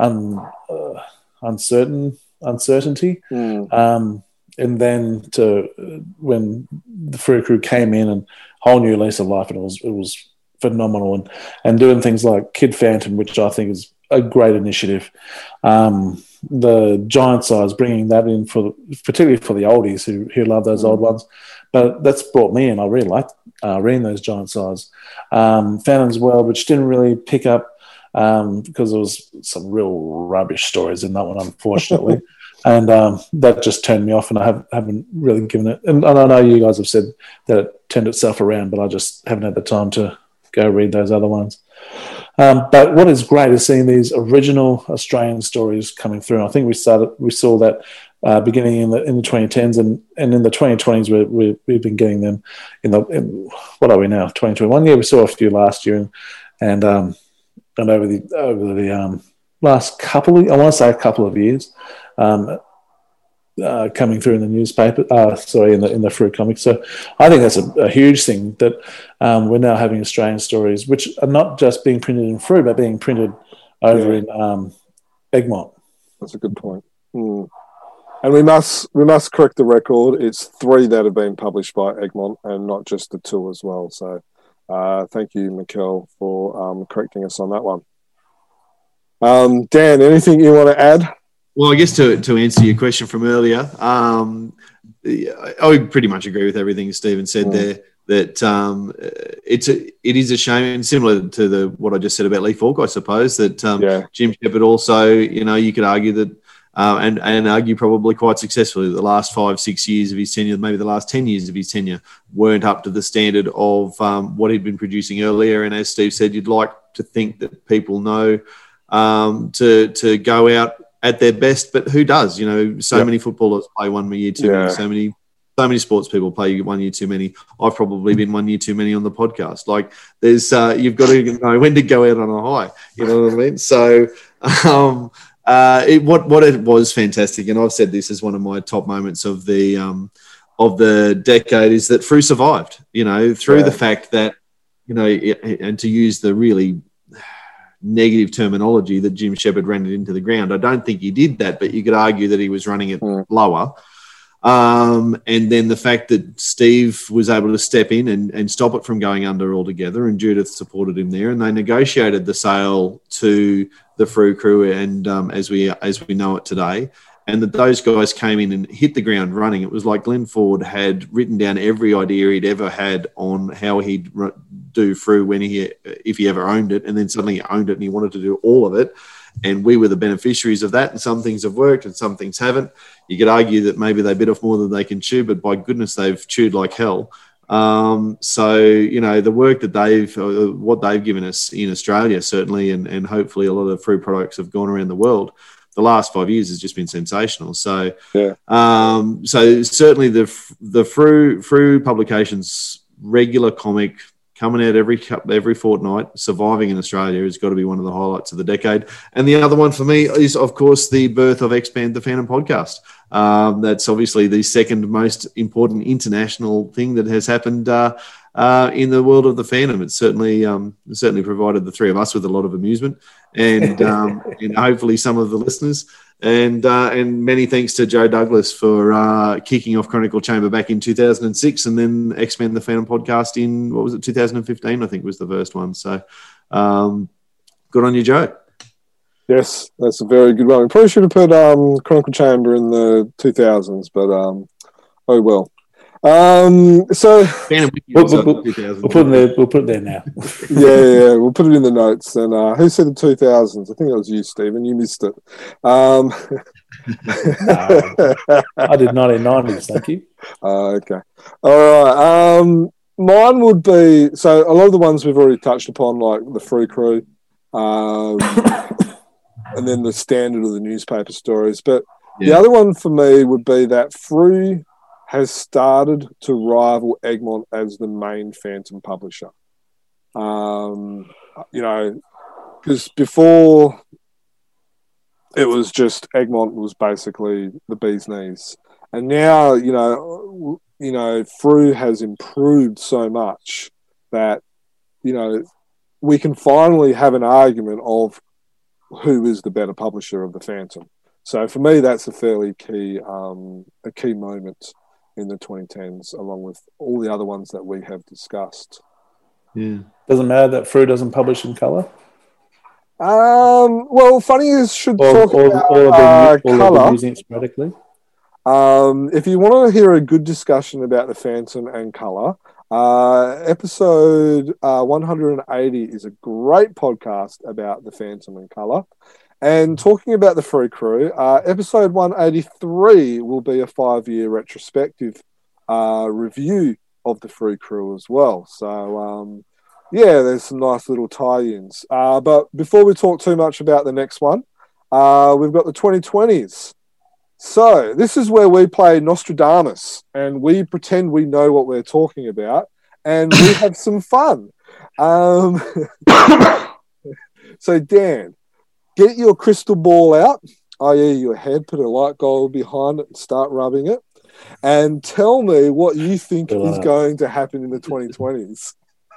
[SPEAKER 3] uncertainty. And then when the Fruit Crew came in, and whole new lease of life, and it was phenomenal. And doing things like Kid Phantom, which I think is a great initiative. The Giant Size, bringing that in particularly for the oldies who love those old ones. But that's brought me in. I really liked reading those Giant Size. Phantom's World, which didn't really pick up because there was some real rubbish stories in that one, unfortunately. And that just turned me off, and I haven't really given it. And I know you guys have said that it turned itself around, but I just haven't had the time to go read those other ones. But what is great is seeing these original Australian stories coming through. I think we saw that beginning in the 2010s, and in the 2020s we've been getting them in what are we now, 2021? Yeah, we saw a few last year, and over the last couple of years. Coming through in the newspaper, in the Fruit comics. So I think that's a huge thing that we're now having Australian stories, which are not just being printed in Fruit, but being printed over in Egmont.
[SPEAKER 1] That's a good point. And we must correct the record. It's 3 that have been published by Egmont, and not just the 2 as well. So Thank you, Mikel, for correcting us on that one. Dan, anything you want to add?
[SPEAKER 2] Well, I guess to answer your question from earlier, I would pretty much agree with everything Stephen said there. That it is a shame, and similar to what I just said about Lee Falk, I suppose that Jim Shepherd also, you could argue that, and argue probably quite successfully, that the last 5-6 years of his tenure, maybe the last 10 years of his tenure, weren't up to the standard of what he'd been producing earlier. And as Steve said, you'd like to think that people know to go out at their best, but who does? So many footballers play 1 year too many. So many sports people play 1 year too many. I've probably been 1 year too many on the podcast. Like there's, you've got to know when to go out on a high. You know what I mean? So what it was fantastic, and I've said this as one of my top moments of the decade, is that Frew survived. Through the fact that and to use the really negative terminology that Jim Shepherd ran it into the ground. I don't think he did that, but you could argue that he was running it lower. And then the fact that Steve was able to step in and stop it from going under altogether, and Judith supported him there, and they negotiated the sale to the Frew crew, and as we know it today, and that those guys came in and hit the ground running. It was like Glenn Ford had written down every idea he'd ever had on how he'd do Frew if he ever owned it, and then suddenly he owned it and he wanted to do all of it. And we were the beneficiaries of that, and some things have worked and some things haven't. You could argue that maybe they bit off more than they can chew, but by goodness, they've chewed like hell. So, the work that what they've given us in Australia, certainly, and hopefully a lot of Frew products have gone around the world, the last 5 years has just been sensational. So, so certainly the Frew Publications regular comic coming out every fortnight, surviving in Australia, has got to be one of the highlights of the decade. And the other one for me is, of course, the birth of Expand the Phantom podcast. That's obviously the second most important international thing that has happened in the world of the fandom. It's certainly provided the three of us with a lot of amusement, and and hopefully some of the listeners. And many thanks to Joe Douglas for kicking off Chronicle Chamber back in 2006, and then Expand the Phantom podcast in 2015, I think was the first one. So good on you, Joe.
[SPEAKER 1] Yes, that's a very good one. We probably should have put Chronicle Chamber in the 2000s, but oh well. So
[SPEAKER 3] we'll put it there now.
[SPEAKER 1] yeah, we'll put it in the notes. And who said the 2000s? I think that was you, Stephen. You missed it.
[SPEAKER 3] No, I did 1990s. Thank you.
[SPEAKER 1] Okay. All right. Mine would be, so a lot of the ones we've already touched upon, like the Frew crew, and then the standard of the newspaper stories. But the other one for me would be that Frew has started to rival Egmont as the main Phantom publisher. Because before it was just Egmont was basically the bee's knees. And now, Frew has improved so much that, we can finally have an argument of who is the better publisher of the Phantom. So for me, that's a fairly key moment in the 2010s, along with all the other ones that we have discussed.
[SPEAKER 2] Yeah.
[SPEAKER 3] Doesn't matter that Frew doesn't publish in colour?
[SPEAKER 1] Well, funny is should talk about colour.
[SPEAKER 3] Using it sporadically.
[SPEAKER 1] If you want to hear a good discussion about the Phantom and colour, episode 180 is a great podcast about the Phantom and colour. And talking about the Frew crew, episode 183 will be a 5-year retrospective review of the Frew crew as well. So, there's some nice little tie-ins. But before we talk too much about the next one, we've got the 2020s. So this is where we play Nostradamus, and we pretend we know what we're talking about, and we have some fun. So, Dan, get your crystal ball out, i.e. your head, put a light bulb behind it and start rubbing it, and tell me what you think is going to happen in the 2020s.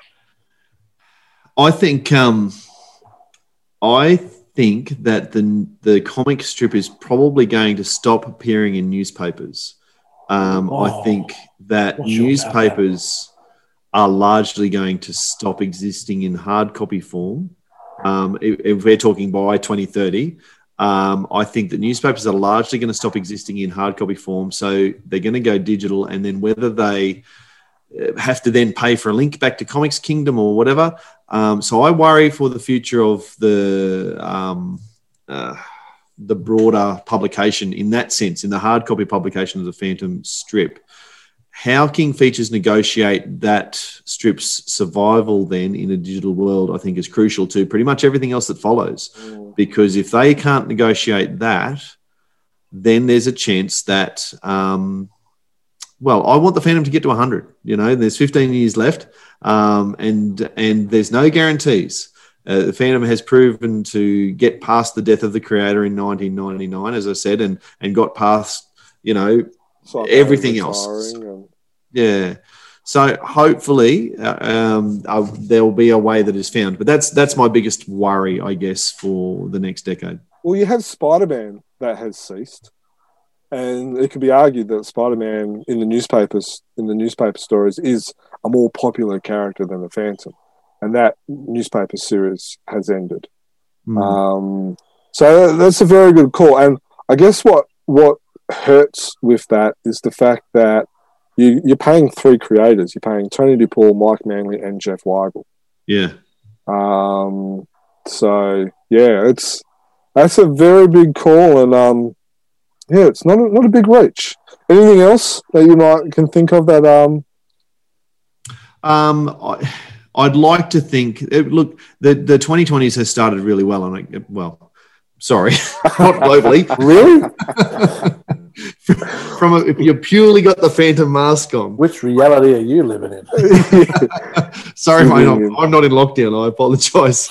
[SPEAKER 2] I think that the comic strip is probably going to stop appearing in newspapers. I think that newspapers are largely going to stop existing in hard copy form. If we're talking by 2030, I think that newspapers are largely going to stop existing in hard copy form. So they're going to go digital, and then whether they have to then pay for a link back to Comics Kingdom or whatever. So I worry for the future of the broader publication in that sense, in the hard copy publication of the Phantom strip. How King Features negotiate that strip's survival then in a digital world, I think, is crucial to pretty much everything else that follows. Because if they can't negotiate that, then there's a chance that, I want the Phantom to get to 100. There's 15 years left, and there's no guarantees. The Phantom has proven to get past the death of the creator in 1999, as I said, and got past, everything else. Yeah. So hopefully there will be a way that is found. But that's my biggest worry, I guess, for the next decade.
[SPEAKER 1] Well, you have Spider-Man that has ceased. And it could be argued that Spider-Man in the newspaper stories, is a more popular character than the Phantom. And that newspaper series has ended. So that's a very good call. And I guess what hurts with that is the fact that you're paying three creators. You're paying Tony DuPaul, Mike Manley, and Jeff Weigel.
[SPEAKER 2] Yeah.
[SPEAKER 1] That's a very big call, and it's not a big reach. Anything else that you can think of that?
[SPEAKER 2] I'd like to think. Look, the 2020s has started really well, and sorry, not globally.
[SPEAKER 1] Really?
[SPEAKER 2] If you purely got the Phantom mask on.
[SPEAKER 3] Which reality are you living in?
[SPEAKER 2] Sorry, mate, I'm not in lockdown. I apologise.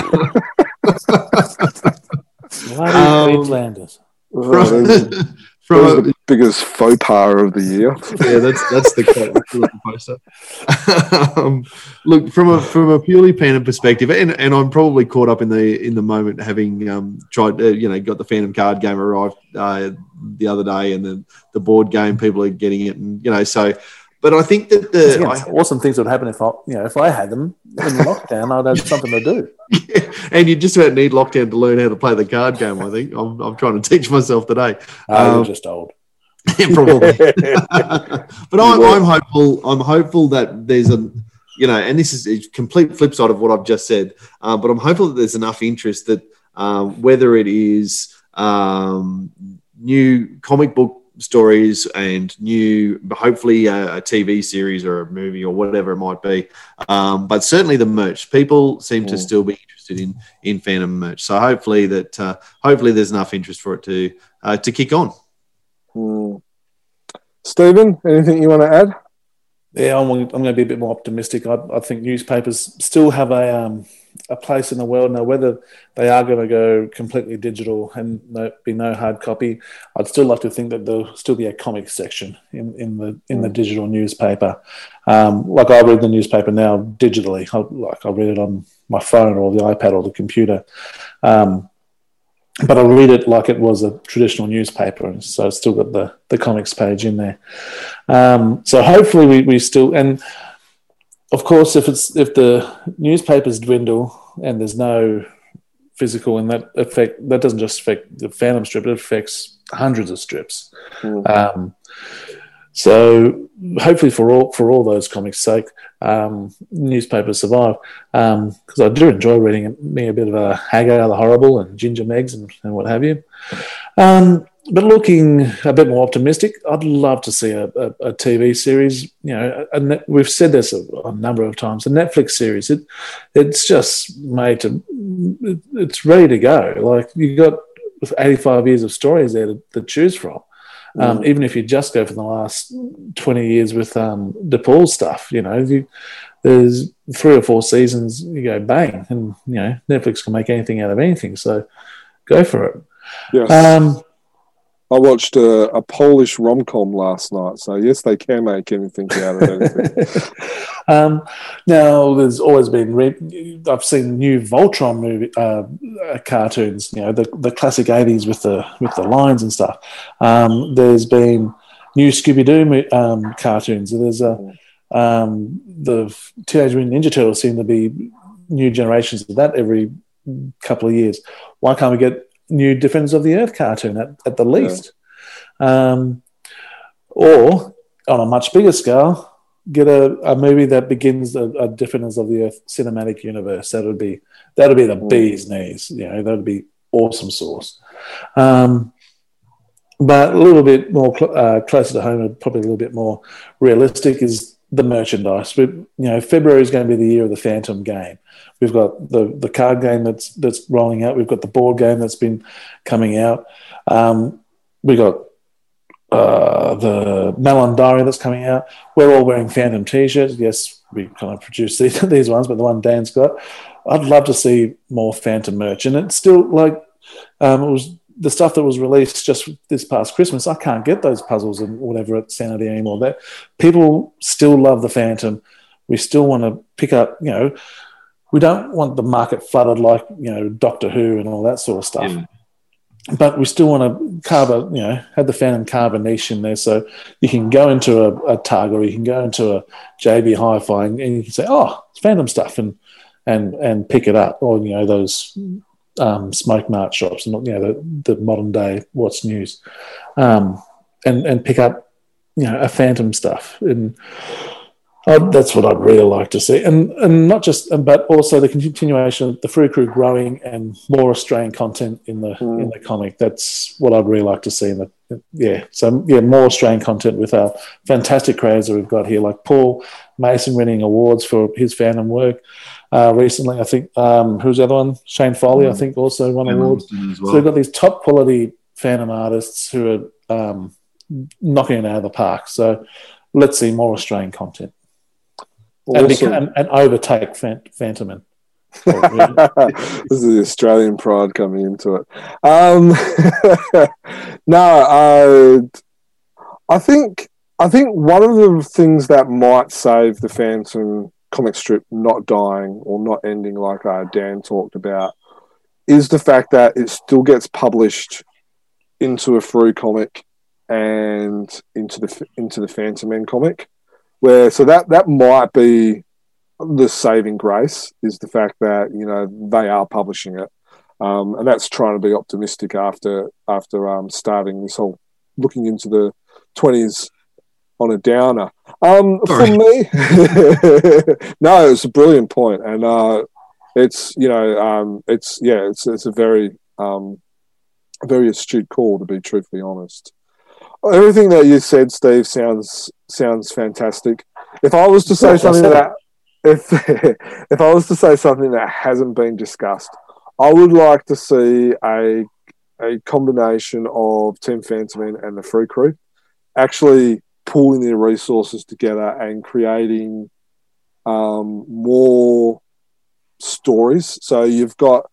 [SPEAKER 3] Bloody Queenslanders.
[SPEAKER 1] From the biggest faux pas of the year.
[SPEAKER 2] Yeah, that's the poster. Look, from a purely Phantom perspective, and I'm probably caught up in the moment, having tried, got the Phantom card game arrived the other day, and the board game, people are getting it, and so. But I think that
[SPEAKER 3] awesome things would happen if I had them in lockdown. I'd have something to do.
[SPEAKER 2] Yeah. And you just about need lockdown to learn how to play the card game. I think I'm trying to teach myself today.
[SPEAKER 3] You're just old.
[SPEAKER 2] Probably. But I'm hopeful. I'm hopeful that there's and this is a complete flip side of what I've just said. But I'm hopeful that there's enough interest that whether it is new comic book stories and hopefully a TV series or a movie or whatever it might be, but certainly the merch. People seem to still be interested in Phantom merch. So hopefully there's enough interest for it to kick on.
[SPEAKER 1] Stephen, anything you want to add?
[SPEAKER 3] Yeah, I'm going to be a bit more optimistic. I think newspapers still have a place in the world now. Whether they are going to go completely digital and be no hard copy, I'd still like to think that there'll still be a comics section in the digital newspaper. Like I read the newspaper now digitally. I read it on my phone or the iPad or the computer. But I read it like it was a traditional newspaper, and so it's still got the comics page in there. So hopefully we still, and of course if the newspapers dwindle and there's no physical, and that doesn't just affect the Phantom strip, it affects hundreds of strips. So hopefully for all those comics' sake, newspapers survive, because I do enjoy reading me a bit of a Hagar the Horrible and Ginger Meggs and what have you. But looking a bit more optimistic, I'd love to see a TV series. We've said this a number of times. A Netflix series, it's just made to, it's ready to go. Like you got 85 years of stories there to choose from. Even if you just go for the last 20 years with DePaul stuff, there's 3 or 4 seasons, you go bang, and Netflix can make anything out of anything. So go for it.
[SPEAKER 1] Yes. I watched a Polish rom-com last night, so yes, they can make anything out of anything.
[SPEAKER 3] Now, there's always been I've seen new Voltron movie cartoons, the classic 80s with the lines and stuff. There's been new Scooby-Doo cartoons. There's The Teenage Mutant Ninja Turtles seem to be new generations of that every couple of years. Why can't we get new Defenders of the Earth cartoon at the least? Or on a much bigger scale, get a movie that begins a Defenders of the Earth cinematic universe. That'd be the bee's knees. That'd be awesome sauce. But a little bit more closer to home, and probably a little bit more realistic, is the merchandise. February is going to be the year of the Phantom game. We've got the card game that's rolling out. We've got the board game that's been coming out. We got the Melon Diary that's coming out. We're all wearing Phantom T-shirts. Yes, we kind of produced these ones, but the one Dan's got. I'd love to see more Phantom merch. And it's still like it was the stuff that was released just this past Christmas. I can't get those puzzles and whatever at Sanity anymore. That people still love the Phantom. We still want to pick up, we don't want the market flooded like, Doctor Who and all that sort of stuff. Yeah. But we still want to have the Phantom carve a niche in there, so you can go into a Target or you can go into a JB Hi-Fi and you can say, "Oh, it's Phantom stuff," and pick it up, or those Smoke Mart shops, and the modern day What's News, and pick up a Phantom stuff, and that's what I'd really like to see, and not just, but also the continuation of the Free Crew growing and more Australian content in the comic. That's what I'd really like to see. More Australian content with our fantastic creators that we've got here, like Paul Mason winning awards for his Phantom work recently. I think who's the other one? Shane Foley, I think, also won awards. Well. So we've got these top quality Phantom artists who are knocking it out of the park. So let's see more Australian content. And overtake Phantom.
[SPEAKER 1] This is the Australian pride coming into it. I think one of the things that might save the Phantom comic strip not dying or not ending, like Dan talked about, is the fact that it still gets published into a Free comic and into the Phantom Men comic. So that might be the saving grace, is the fact that they are publishing it, and that's trying to be optimistic after starting this whole looking into the 20s on a downer. For me, no, it's a brilliant point, and it's a very very astute call, to be truthfully honest. Everything that you said, Steve, sounds fantastic. If I was to say something that hasn't been discussed, I would like to see a combination of Team Phantom Men and the Free Crew actually pooling their resources together and creating more stories. So you've got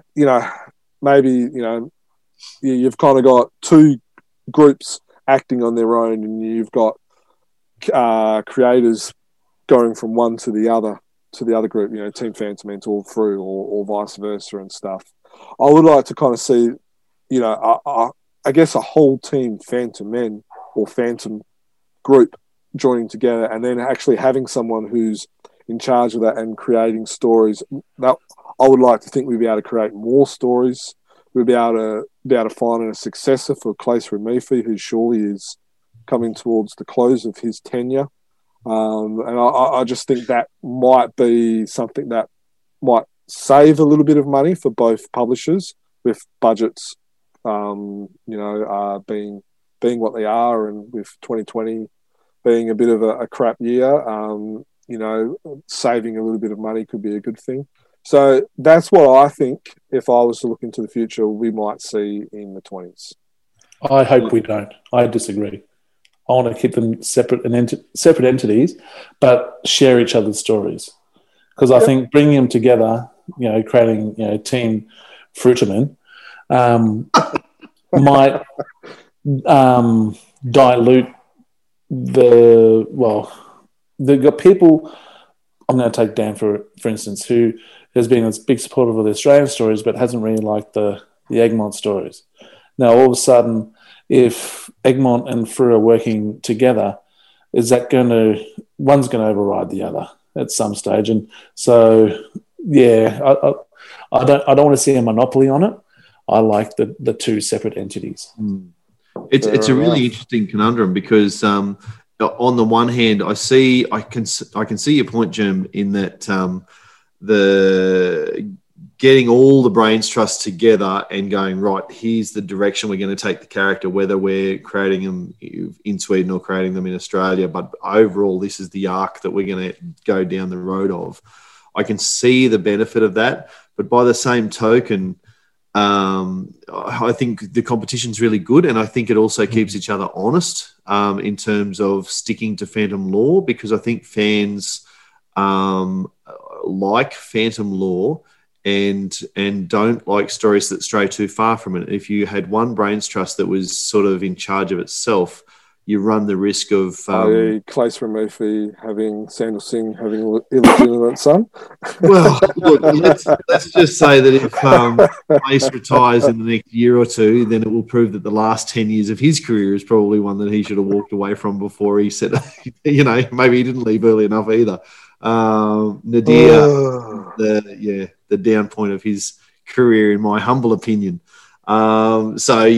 [SPEAKER 1] you've kind of got two groups acting on their own, and you've got creators going from one to the other group, Team Phantom Men all through, or vice versa and stuff. I would like to kind of see, I guess a whole Team Phantom Men or Phantom group joining together, and then actually having someone who's in charge of that and creating stories. That I would like to think we'd be able to create more stories. We'd be able to find a successor for Claes Remifi, who surely is coming towards the close of his tenure. And I just think that might be something that might save a little bit of money for both publishers, with budgets, being what they are, and with 2020 being a bit of a crap year, saving a little bit of money could be a good thing. So that's what I think, if I was to look into the future, we might see in the 20s.
[SPEAKER 3] I hope we don't. I disagree. I want to keep them separate entities, but share each other's stories. Because I think bringing them together, creating, Team Fruiterman, might dilute they've got people. I'm going to take Dan for instance, who has been a big supporter of the Australian stories, but hasn't really liked the Egmont stories. Now, all of a sudden, if Egmont and Frew are working together, is that one's going to override the other at some stage? And so, yeah, I don't want to see a monopoly on it. I like the two separate entities.
[SPEAKER 2] It's a really interesting conundrum because on the one hand, I can see your point, Jim, in that the getting all the brains trust together and going, right, here's the direction we're going to take the character, whether we're creating them in Sweden or creating them in Australia. But overall, this is the arc that we're going to go down the road of. I can see the benefit of that. But by the same token, I think the competition's really good, and I think it also keeps each other honest in terms of sticking to Phantom Lore, because I think fans like Phantom Lore and don't like stories that stray too far from it. If you had one brains trust that was sort of in charge of itself, you run the risk of
[SPEAKER 1] Claes Murphy having Sandal Singh having an illegitimate son.
[SPEAKER 2] Well, look, let's just say that if Claes retires in the next year or two, then it will prove that the last 10 years of his career is probably one that he should have walked away from before he said, maybe he didn't leave early enough either. Nadir, the down point of his career, in my humble opinion. I'm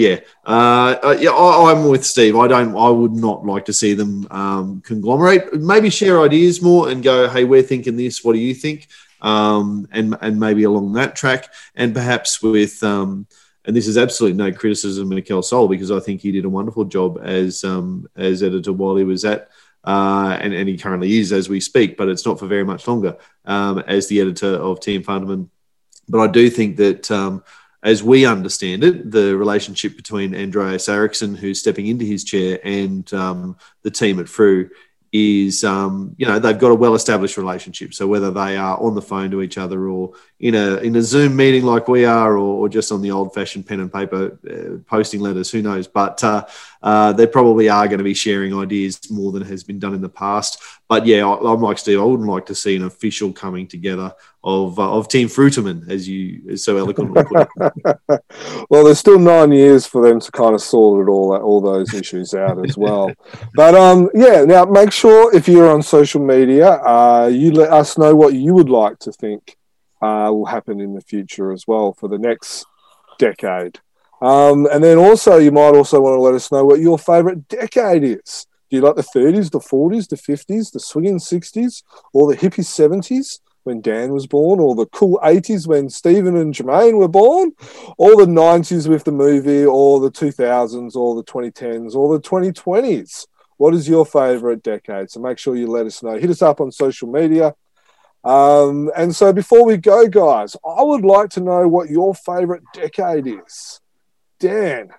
[SPEAKER 2] with Steve. I would not like to see them conglomerate. Maybe share ideas more and go, hey, we're thinking this. What do you think? And maybe along that track, and perhaps with and this is absolutely no criticism of Mikel Sol, because I think he did a wonderful job as editor while he was at. And he currently is as we speak, but it's not for very much longer as the editor of Team Fundament. But I do think that as we understand it, the relationship between Andreas Eriksson, who's stepping into his chair, and the team at Frew is, they've got a well-established relationship. So whether they are on the phone to each other or in a Zoom meeting like we are, or just on the old-fashioned pen and paper posting letters, who knows? But they probably are going to be sharing ideas more than has been done in the past. But yeah, I'm like Steve. I wouldn't like to see an official coming together of Team Fruiterman, as you so eloquently put it.
[SPEAKER 1] Well, there's still 9 years for them to kind of sort it all those issues out as well. But now make sure if you're on social media, you let us know what you would like to think will happen in the future as well for the next decade. And then also, you might also want to let us know what your favourite decade is. Do you like the 30s, the 40s, the 50s, the swinging 60s, or the hippie 70s when Dan was born, or the cool 80s when Stephen and Jermaine were born, or the 90s with the movie, or the 2000s, or the 2010s, or the 2020s? What is your favourite decade? So make sure you let us know. Hit us up on social media. And so before we go, guys, I would like to know what your favourite decade is. Dan.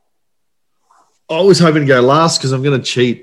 [SPEAKER 2] I was hoping to go last because I'm going to cheat.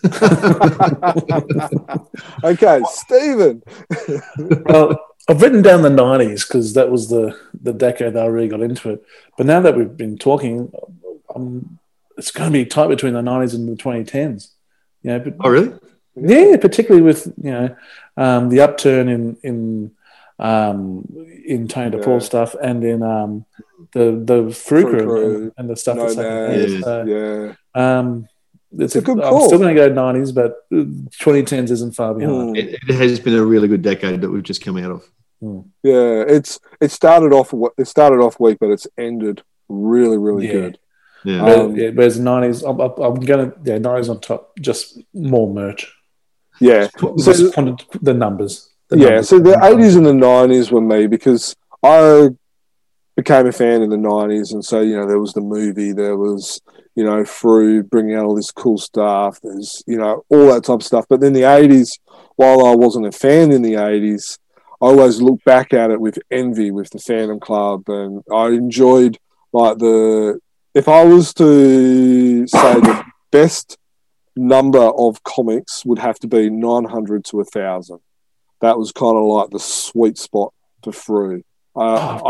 [SPEAKER 1] Okay, Stephen.
[SPEAKER 3] Well, I've written down the 90s because that was the decade that I really got into it. But now that we've been talking, it's going to be tight between the 90s and the 2010s.
[SPEAKER 2] Oh, really?
[SPEAKER 3] Yeah, particularly with the upturn in Tony DePaul stuff and in the Frew Crew and the stuff that's happening there. It's a good call. I'm still going to go 90s, but 2010s isn't far behind.
[SPEAKER 2] It has been a really good decade that we've just come out of.
[SPEAKER 1] Yeah, it started off weak, but it's ended really good.
[SPEAKER 2] Yeah.
[SPEAKER 3] Whereas 90s, I'm going to 90s on top, just more merch.
[SPEAKER 1] Yeah,
[SPEAKER 3] so the numbers.
[SPEAKER 1] So the 80s and the 90s were me because I became a fan in the 90s, and so there was the movie, there was Frew bringing out all this cool stuff, there's all that type of stuff. But then the 80s, while I wasn't a fan in the 80s, I always look back at it with envy with the Phantom Club, and I enjoyed if I was to say the best number of comics would have to be 900 to 1,000. That was kind of like the sweet spot for Frew. I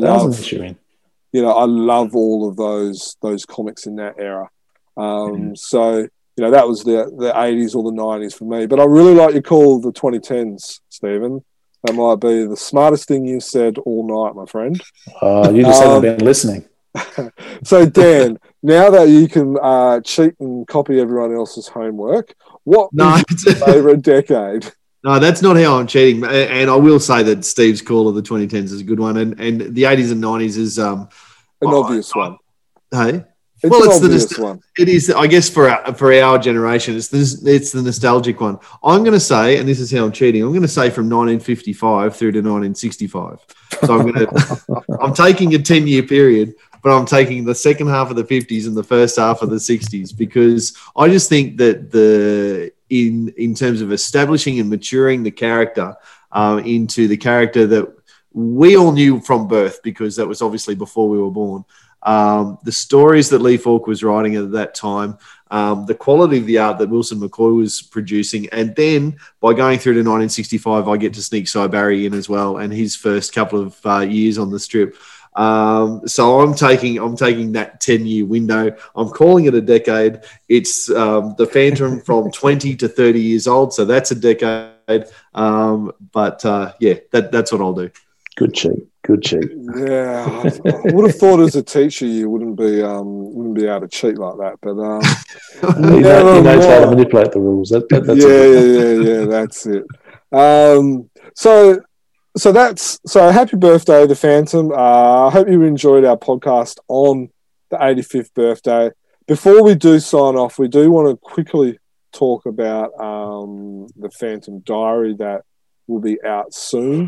[SPEAKER 1] love all of those comics in that era. So that was the 80s or the 90s for me. But I really like your call of the 2010s, Stephen. That might be the smartest thing you've said all night, my friend.
[SPEAKER 3] You just haven't been listening.
[SPEAKER 1] So, Dan, now that you can cheat and copy everyone else's homework, What
[SPEAKER 2] No,
[SPEAKER 1] is your favourite decade?
[SPEAKER 2] No, that's not how I'm cheating. And I will say that Steve's call of the 2010s is a good one. And the 80s and 90s is
[SPEAKER 1] an obvious one.
[SPEAKER 2] Hey?
[SPEAKER 1] It's an obvious one.
[SPEAKER 2] It is, I guess, for our generation, it's the nostalgic one. I'm going to say, and this is how I'm cheating, I'm going to say from 1955 through to 1965. So I'm taking a 10-year period, but I'm taking the second half of the 50s and the first half of the 60s, because I just think that in terms of establishing and maturing the character into the character that we all knew from birth, because that was obviously before we were born. The stories that Lee Falk was writing at that time, the quality of the art that Wilson McCoy was producing, and then by going through to 1965, I get to sneak Cy Barry in as well, and his first couple of years on the strip. So I'm taking that 10-year window. I'm calling it a decade. It's the Phantom from 20 to 30 years old, so that's a decade. But that's what I'll do.
[SPEAKER 3] Good cheat.
[SPEAKER 1] Yeah, I would have thought as a teacher you wouldn't be able to cheat like that, but
[SPEAKER 3] he knows how to manipulate the rules. That's
[SPEAKER 1] that's it. So happy birthday, the Phantom. I hope you enjoyed our podcast on the 85th birthday. Before we do sign off, we do want to quickly talk about the Phantom Diary that will be out soon.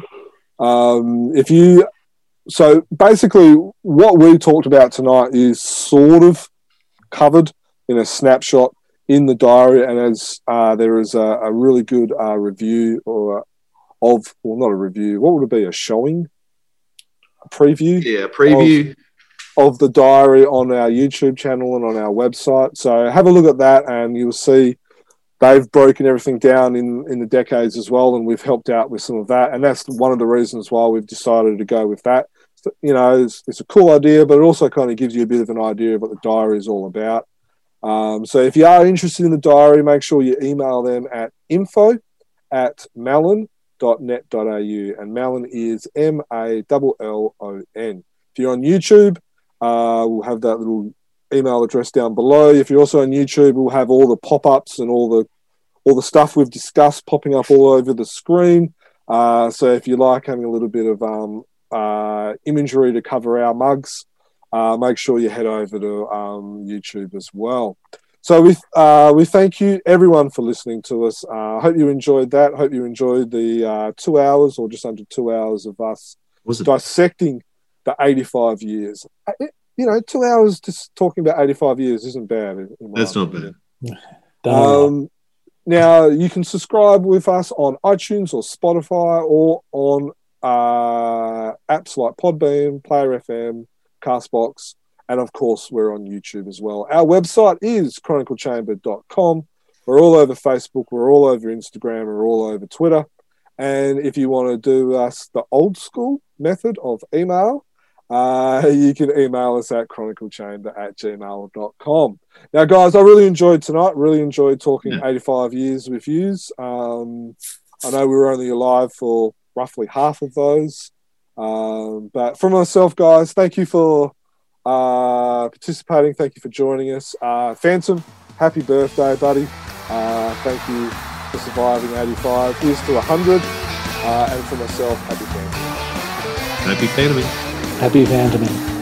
[SPEAKER 1] So basically what we talked about tonight is sort of covered in a snapshot in the diary, and as there is a really good review not a review, what would it be, a showing? A preview?
[SPEAKER 2] Yeah, preview.
[SPEAKER 1] Of the diary on our YouTube channel and on our website. So have a look at that and you'll see they've broken everything down in the decades as well, and we've helped out with some of that. And that's one of the reasons why we've decided to go with that. So, it's a cool idea, but it also kind of gives you a bit of an idea of what the diary is all about. So if you are interested in the diary, make sure you email them at info@mallon.net.au, and Mallon is Mallon. If you're on YouTube, we'll have that little email address down below. If you're also on YouTube, we'll have all the pop-ups and all the stuff we've discussed popping up all over the screen. So if you like having a little bit of imagery to cover our mugs, make sure you head over to YouTube as well. So we thank you everyone for listening to us. I hope you enjoyed that. Hope you enjoyed the 2 hours or just under 2 hours of us dissecting the 85 years. 2 hours just talking about 85 years isn't bad.
[SPEAKER 2] That's not bad.
[SPEAKER 1] Now, you can subscribe with us on iTunes or Spotify or on apps like Podbean, Player FM, Castbox, and of course, we're on YouTube as well. Our website is chroniclechamber.com. We're all over Facebook, we're all over Instagram, we're all over Twitter. And if you want to do us the old school method of email, you can email us at chroniclechamber@gmail.com. Now, guys, I really enjoyed tonight. Really enjoyed talking 85 years with yous. I know we were only alive for roughly half of those. But for myself, guys, thank you for participating. Thank you for joining us. Phantom, happy birthday, buddy. Thank you for surviving 85. Here's to 100. And for myself, happy Phantom.
[SPEAKER 2] Happy Phantoming.
[SPEAKER 3] Happy Phantoming.